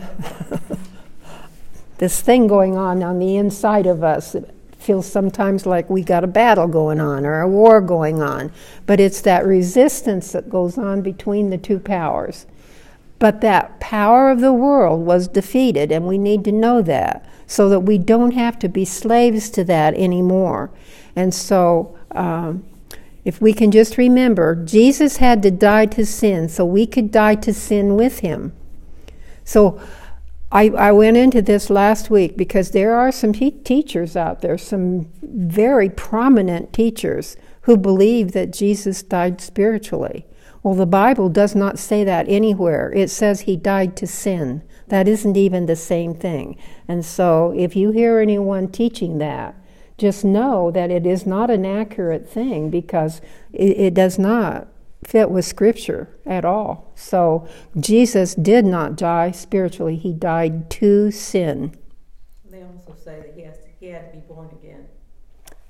this thing going on the inside of us that feels sometimes like we got a battle going on or a war going on. But it's that resistance that goes on between the two powers. But that power of the world was defeated, and we need to know that, so that we don't have to be slaves to that anymore. And so if we can just remember, Jesus had to die to sin so we could die to sin with him. So I went into this last week because there are some teachers out there, some very prominent teachers, who believe that Jesus died spiritually. Well, the Bible does not say that anywhere. It says he died to sin. That isn't even the same thing. And so if you hear anyone teaching that, just know that it is not an accurate thing, because it does not fit with Scripture at all. So Jesus did not die spiritually. He died to sin. They also say that he had to be born again.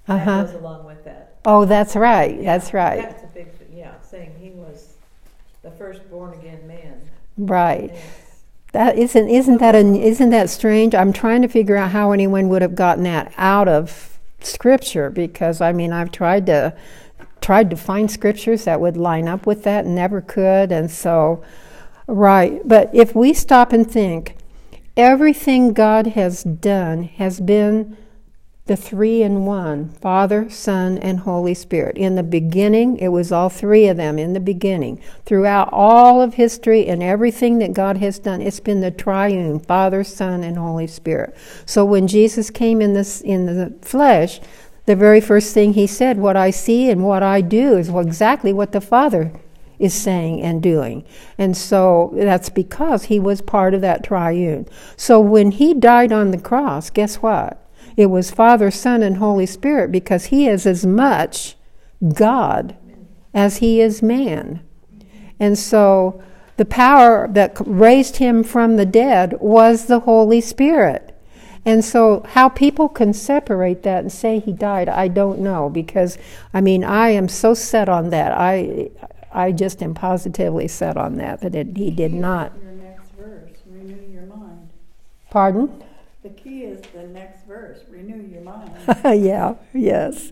Uh-huh. That goes along with that. Oh, that's right. Yeah, That's right. That's a big, saying he was the first born again man. Right. Yes. That isn't that strange? I'm trying to figure out how anyone would have gotten that out of Scripture, because I've tried to find scriptures that would line up with that and never could. And so, right. But if we stop and think, everything God has done has been the 3 in 1, Father, Son, and Holy Spirit. In the beginning, it was all 3 of them in the beginning. Throughout all of history and everything that God has done, it's been the triune, Father, Son, and Holy Spirit. So when Jesus came in the flesh, the very first thing he said, what I see and what I do is exactly what the Father is saying and doing. And so that's because he was part of that triune. So when he died on the cross, guess what? It was Father, Son, and Holy Spirit, because he is as much God as he is man. And so the power that raised him from the dead was the Holy Spirit. And so how people can separate that and say he died, I don't know, because, I am so set on that. I just am positively set on that he did not. Your next verse, renew your mind. Pardon? The key is the next verse, renew your mind. Yeah, yes.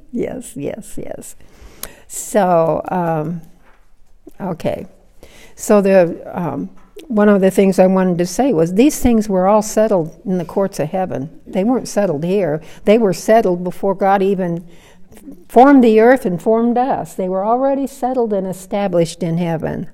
So, okay. So one of the things I wanted to say was these things were all settled in the courts of heaven. They weren't settled here. They were settled before God even formed the earth and formed us. They were already settled and established in heaven.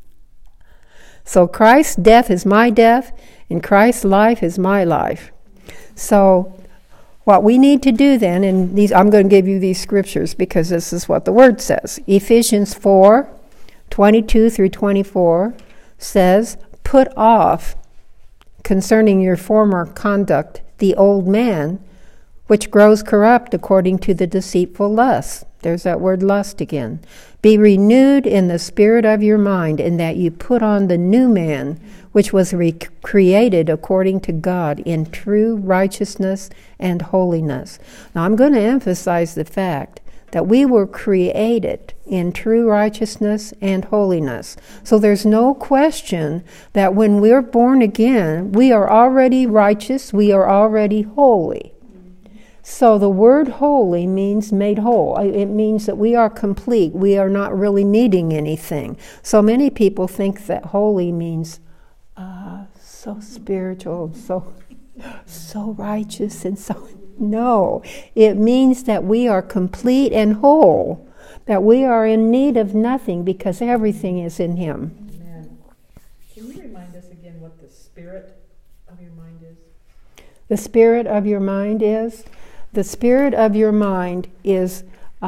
So Christ's death is my death, and Christ's life is my life. So what we need to do then, and I'm going to give you these scriptures because this is what the Word says. Ephesians 4:22 through 24 says, put off concerning your former conduct the old man, which grows corrupt according to the deceitful lust. There's that word lust again. Be renewed in the spirit of your mind, in that you put on the new man, which was created according to God in true righteousness and holiness. Now I'm going to emphasize the fact that we were created in true righteousness and holiness. So there's no question that when we're born again, we are already righteous, we are already holy. So the word holy means made whole. It means that we are complete. We are not really needing anything. So many people think that holy means so spiritual, so righteous, and so... No, it means that we are complete and whole, that we are in need of nothing because everything is in Him. Amen. Can you remind us again what the spirit of your mind is? The spirit of your mind is? The spirit of your mind is,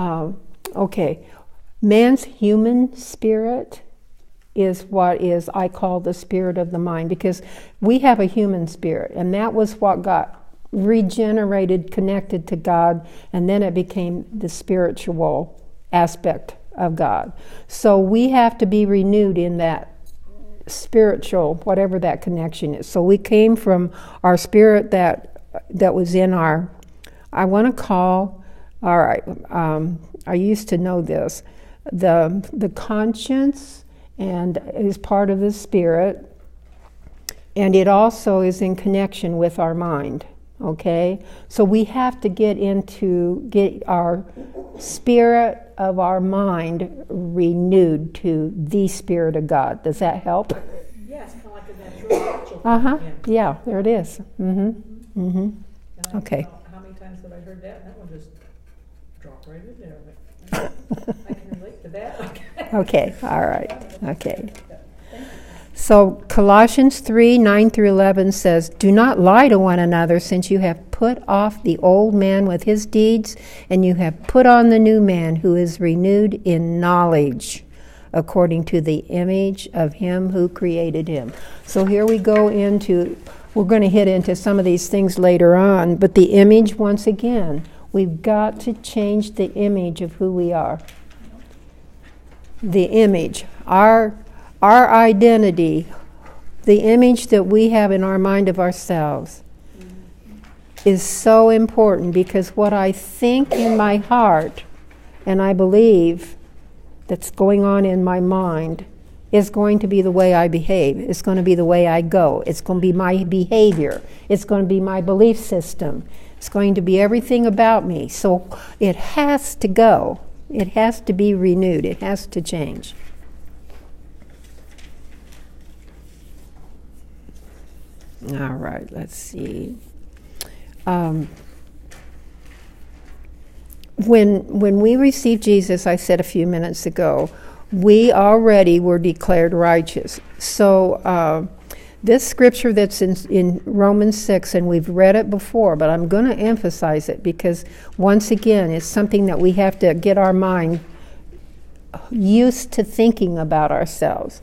man's human spirit is what is, I call the spirit of the mind, because we have a human spirit, and that was what got regenerated, connected to God, and then it became the spiritual aspect of God. So we have to be renewed in that spiritual, whatever that connection is. So we came from our spirit that was in our, I want to call, all right, I used to know this, the conscience, and is part of the spirit, and it also is in connection with our mind. Okay, so we have to get our spirit of our mind renewed to the Spirit of God. Does that help? Yes, kind of like a natural thing. Yeah, there it is. Okay. How many times have I heard that? That one just dropped right in there. I can relate to that. Okay, all right. Okay. So Colossians 3:9 through 11 says, do not lie to one another, since you have put off the old man with his deeds, and you have put on the new man, who is renewed in knowledge, according to the image of him who created him. So here we go we're going to hit into some of these things later on, but the image, once again, we've got to change the image of who we are. The image, our identity, the image that we have in our mind of ourselves. is so important, because what I think in my heart and I believe that's going on in my mind is going to be the way I behave. It's going to be the way I go. It's going to be my behavior. It's going to be my belief system. It's going to be everything about me. So it has to go. It has to be renewed. It has to change. All right, let's see. When we received Jesus, I said a few minutes ago, we already were declared righteous. So this scripture that's in Romans 6, and we've read it before, but I'm going to emphasize it because, once again, it's something that we have to get our mind used to thinking about ourselves.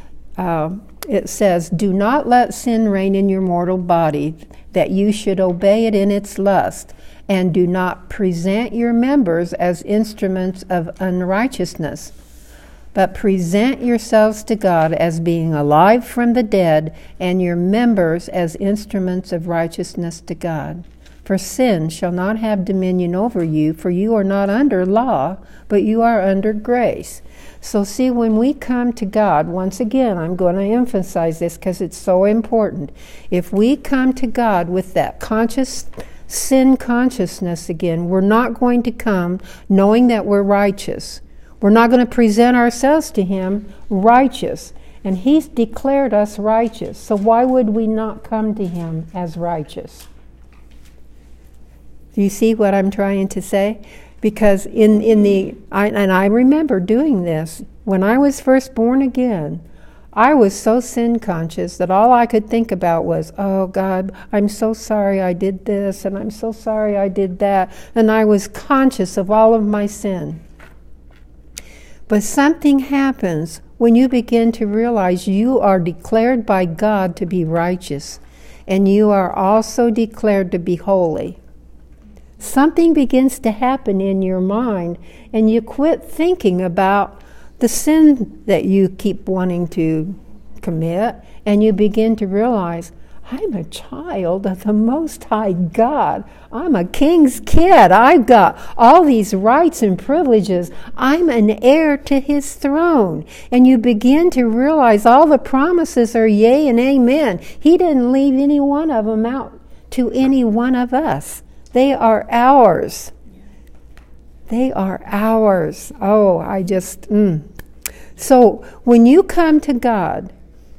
It says, "Do not let sin reign in your mortal body, that you should obey it in its lust, and do not present your members as instruments of unrighteousness, but present yourselves to God as being alive from the dead, and your members as instruments of righteousness to God. For sin shall not have dominion over you, for you are not under law, but you are under grace." So see, when we come to God, once again, I'm going to emphasize this because it's so important. If we come to God with that sin consciousness again, we're not going to come knowing that we're righteous. We're not going to present ourselves to Him righteous. And He's declared us righteous. So why would we not come to Him as righteous? Do you see what I'm trying to say? Because I remember doing this. When I was first born again, I was so sin conscious that all I could think about was, oh God, I'm so sorry I did this, and I'm so sorry I did that. And I was conscious of all of my sin. But something happens when you begin to realize you are declared by God to be righteous, and you are also declared to be holy. Something begins to happen in your mind, and you quit thinking about the sin that you keep wanting to commit, and you begin to realize, I'm a child of the Most High God. I'm a king's kid. I've got all these rights and privileges. I'm an heir to His throne. And you begin to realize all the promises are yea and amen. He didn't leave any one of them out to any one of us. They are ours. They are ours. Oh, So when you come to God,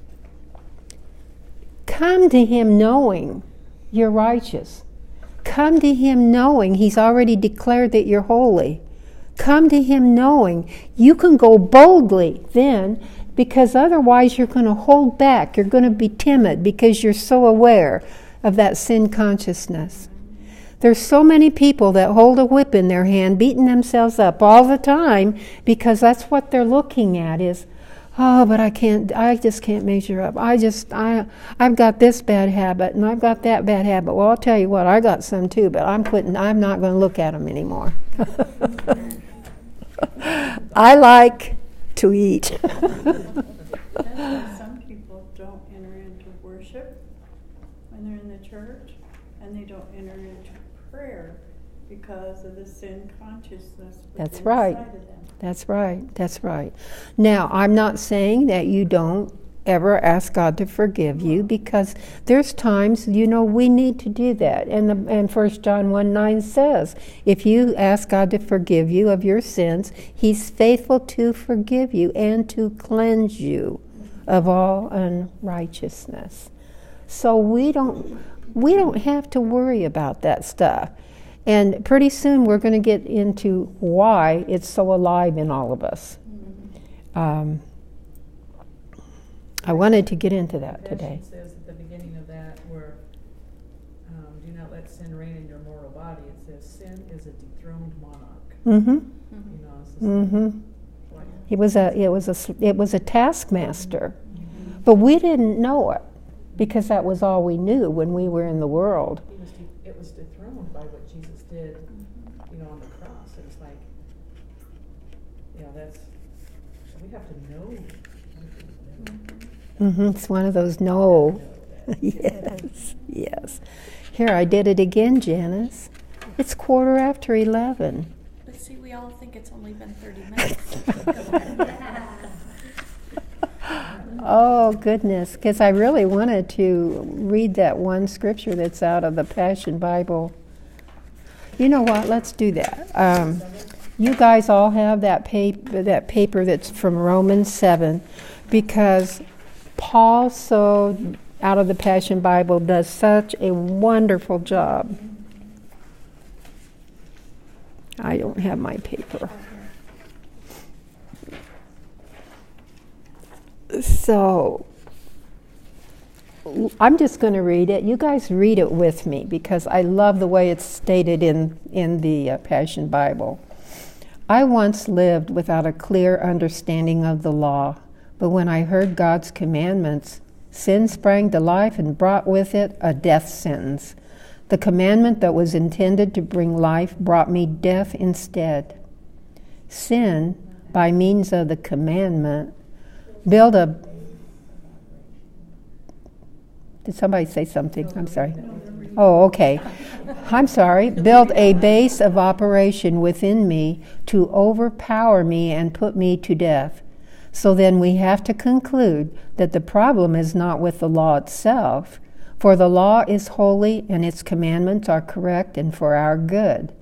come to Him knowing you're righteous. Come to Him knowing He's already declared that you're holy. Come to Him knowing you can go boldly then, because otherwise you're going to hold back. You're going to be timid because you're so aware of that sin consciousness. There's so many people that hold a whip in their hand, beating themselves up all the time, because that's what they're looking at is, oh, but I just can't measure up. I've got this bad habit and I've got that bad habit. Well, I'll tell you what, I got some too, but I'm not going to look at them anymore. I like to eat. That's why some people don't enter into worship when they're in the church, and they don't enter into prayer because of the sin consciousness. That's right. Inside of them. That's right. That's right. Now, I'm not saying that you don't ever ask God to forgive you, because there's times, we need to do that. And 1 John 1:9 says, if you ask God to forgive you of your sins, He's faithful to forgive you and to cleanse you of all unrighteousness. So we don't have to worry about that stuff. And pretty soon we're going to get into why it's so alive in all of us. I wanted to get into that today. It says at the beginning of that, where do not let sin reign in your mortal body. It says sin is a dethroned monarch. Mm-hmm. It was a taskmaster, but we didn't know it because that was all we knew when we were in the world. It was dethroned by what Jesus did, on the cross. It was like, we have to know. It's one of those no. Yes. Here, I did it again, Janice. It's 11:15. But see, we all think it's only been 30 minutes. Oh, goodness, because I really wanted to read that one scripture that's out of the Passion Bible. You know what? Let's do that. You guys all have that paper that's from Romans 7, because Paul, so out of the Passion Bible, does such a wonderful job. I don't have my paper. So I'm just going to read it. You guys read it with me, because I love the way it's stated in the Passion Bible. I once lived without a clear understanding of the law, but when I heard God's commandments, sin sprang to life and brought with it a death sentence. The commandment that was intended to bring life brought me death instead. Sin, by means of the commandment, Did somebody say something? I'm sorry. Oh, okay. I'm sorry. Built a base of operation within me to overpower me and put me to death. So then we have to conclude that the problem is not with the law itself, for the law is holy and its commandments are correct and for our good.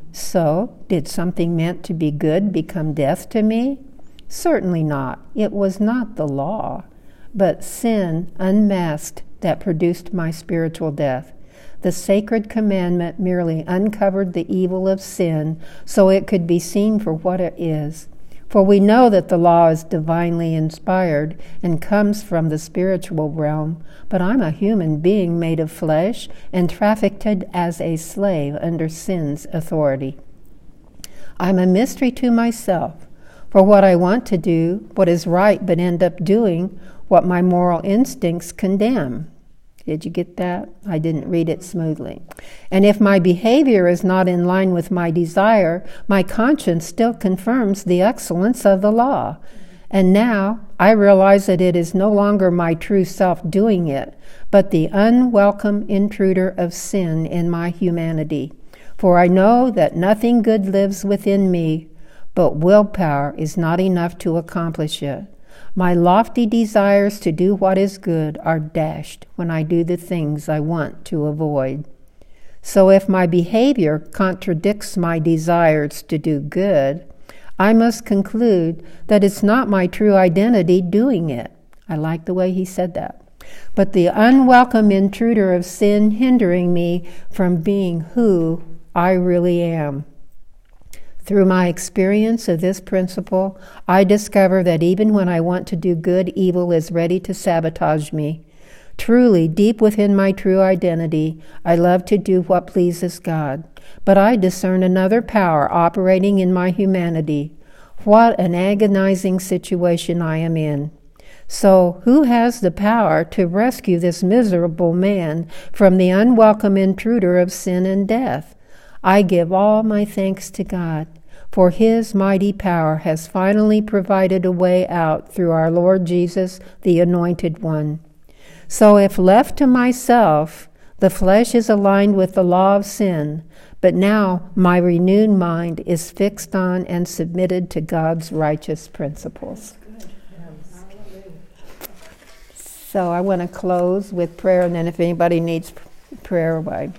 So, did something meant to be good become death to me? Certainly not. It was not the law, but sin unmasked that produced my spiritual death. The sacred commandment merely uncovered the evil of sin so it could be seen for what it is. For we know that the law is divinely inspired and comes from the spiritual realm, but I'm a human being made of flesh and trafficked as a slave under sin's authority. I'm a mystery to myself. For what I want to do, what is right, but end up doing what my moral instincts condemn. Did you get that? I didn't read it smoothly. And if my behavior is not in line with my desire, my conscience still confirms the excellence of the law. And now I realize that it is no longer my true self doing it, but the unwelcome intruder of sin in my humanity. For I know that nothing good lives within me, but willpower is not enough to accomplish it. My lofty desires to do what is good are dashed when I do the things I want to avoid. So if my behavior contradicts my desires to do good, I must conclude that it's not my true identity doing it. I like the way he said that. But the unwelcome intruder of sin hindering me from being who I really am. Through my experience of this principle, I discover that even when I want to do good, evil is ready to sabotage me. Truly, deep within my true identity, I love to do what pleases God. But I discern another power operating in my humanity. What an agonizing situation I am in. So, who has the power to rescue this miserable man from the unwelcome intruder of sin and death? I give all my thanks to God, for His mighty power has finally provided a way out through our Lord Jesus, the Anointed One. So if left to myself, the flesh is aligned with the law of sin, but now my renewed mind is fixed on and submitted to God's righteous principles. So I want to close with prayer, and then if anybody needs prayer, why?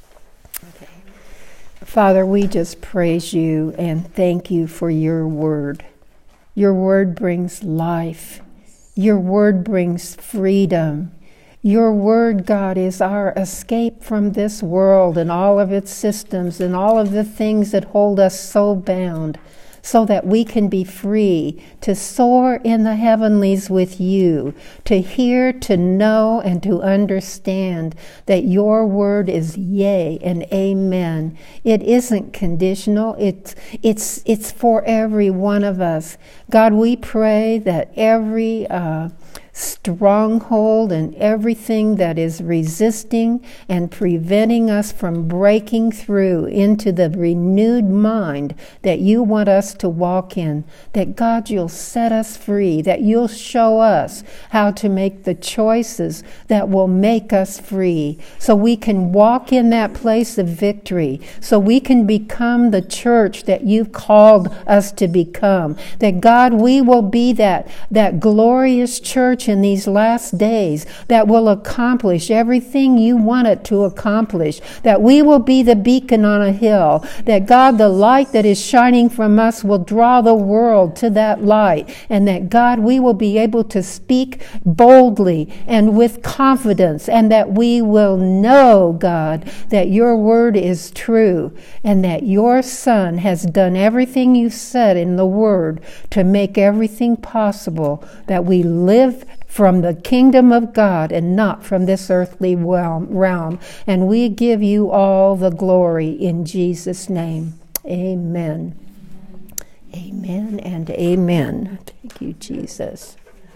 Father, we just praise you and thank you for your word. Your word brings life. Your word brings freedom. Your word, God, is our escape from this world and all of its systems and all of the things that hold us so bound, so that we can be free to soar in the heavenlies with you, to hear, to know, and to understand that your word is yea and amen. It isn't conditional. It's for every one of us. God, we pray that every stronghold and everything that is resisting and preventing us from breaking through into the renewed mind that you want us to walk in. That God, you'll set us free, that you'll show us how to make the choices that will make us free, so we can walk in that place of victory, so we can become the church that you've called us to become. That God, we will be that glorious church in these last days that will accomplish everything you want it to accomplish. That we will be the beacon on a hill. That God, the light that is shining from us will draw the world to that light. And that God, we will be able to speak boldly and with confidence, and that we will know, God, that your word is true, and that your Son has done everything you said in the word to make everything possible, that we live from the kingdom of God and not from this earthly realm. And we give you all the glory in Jesus' name. Amen. Amen and amen. Thank you, Jesus.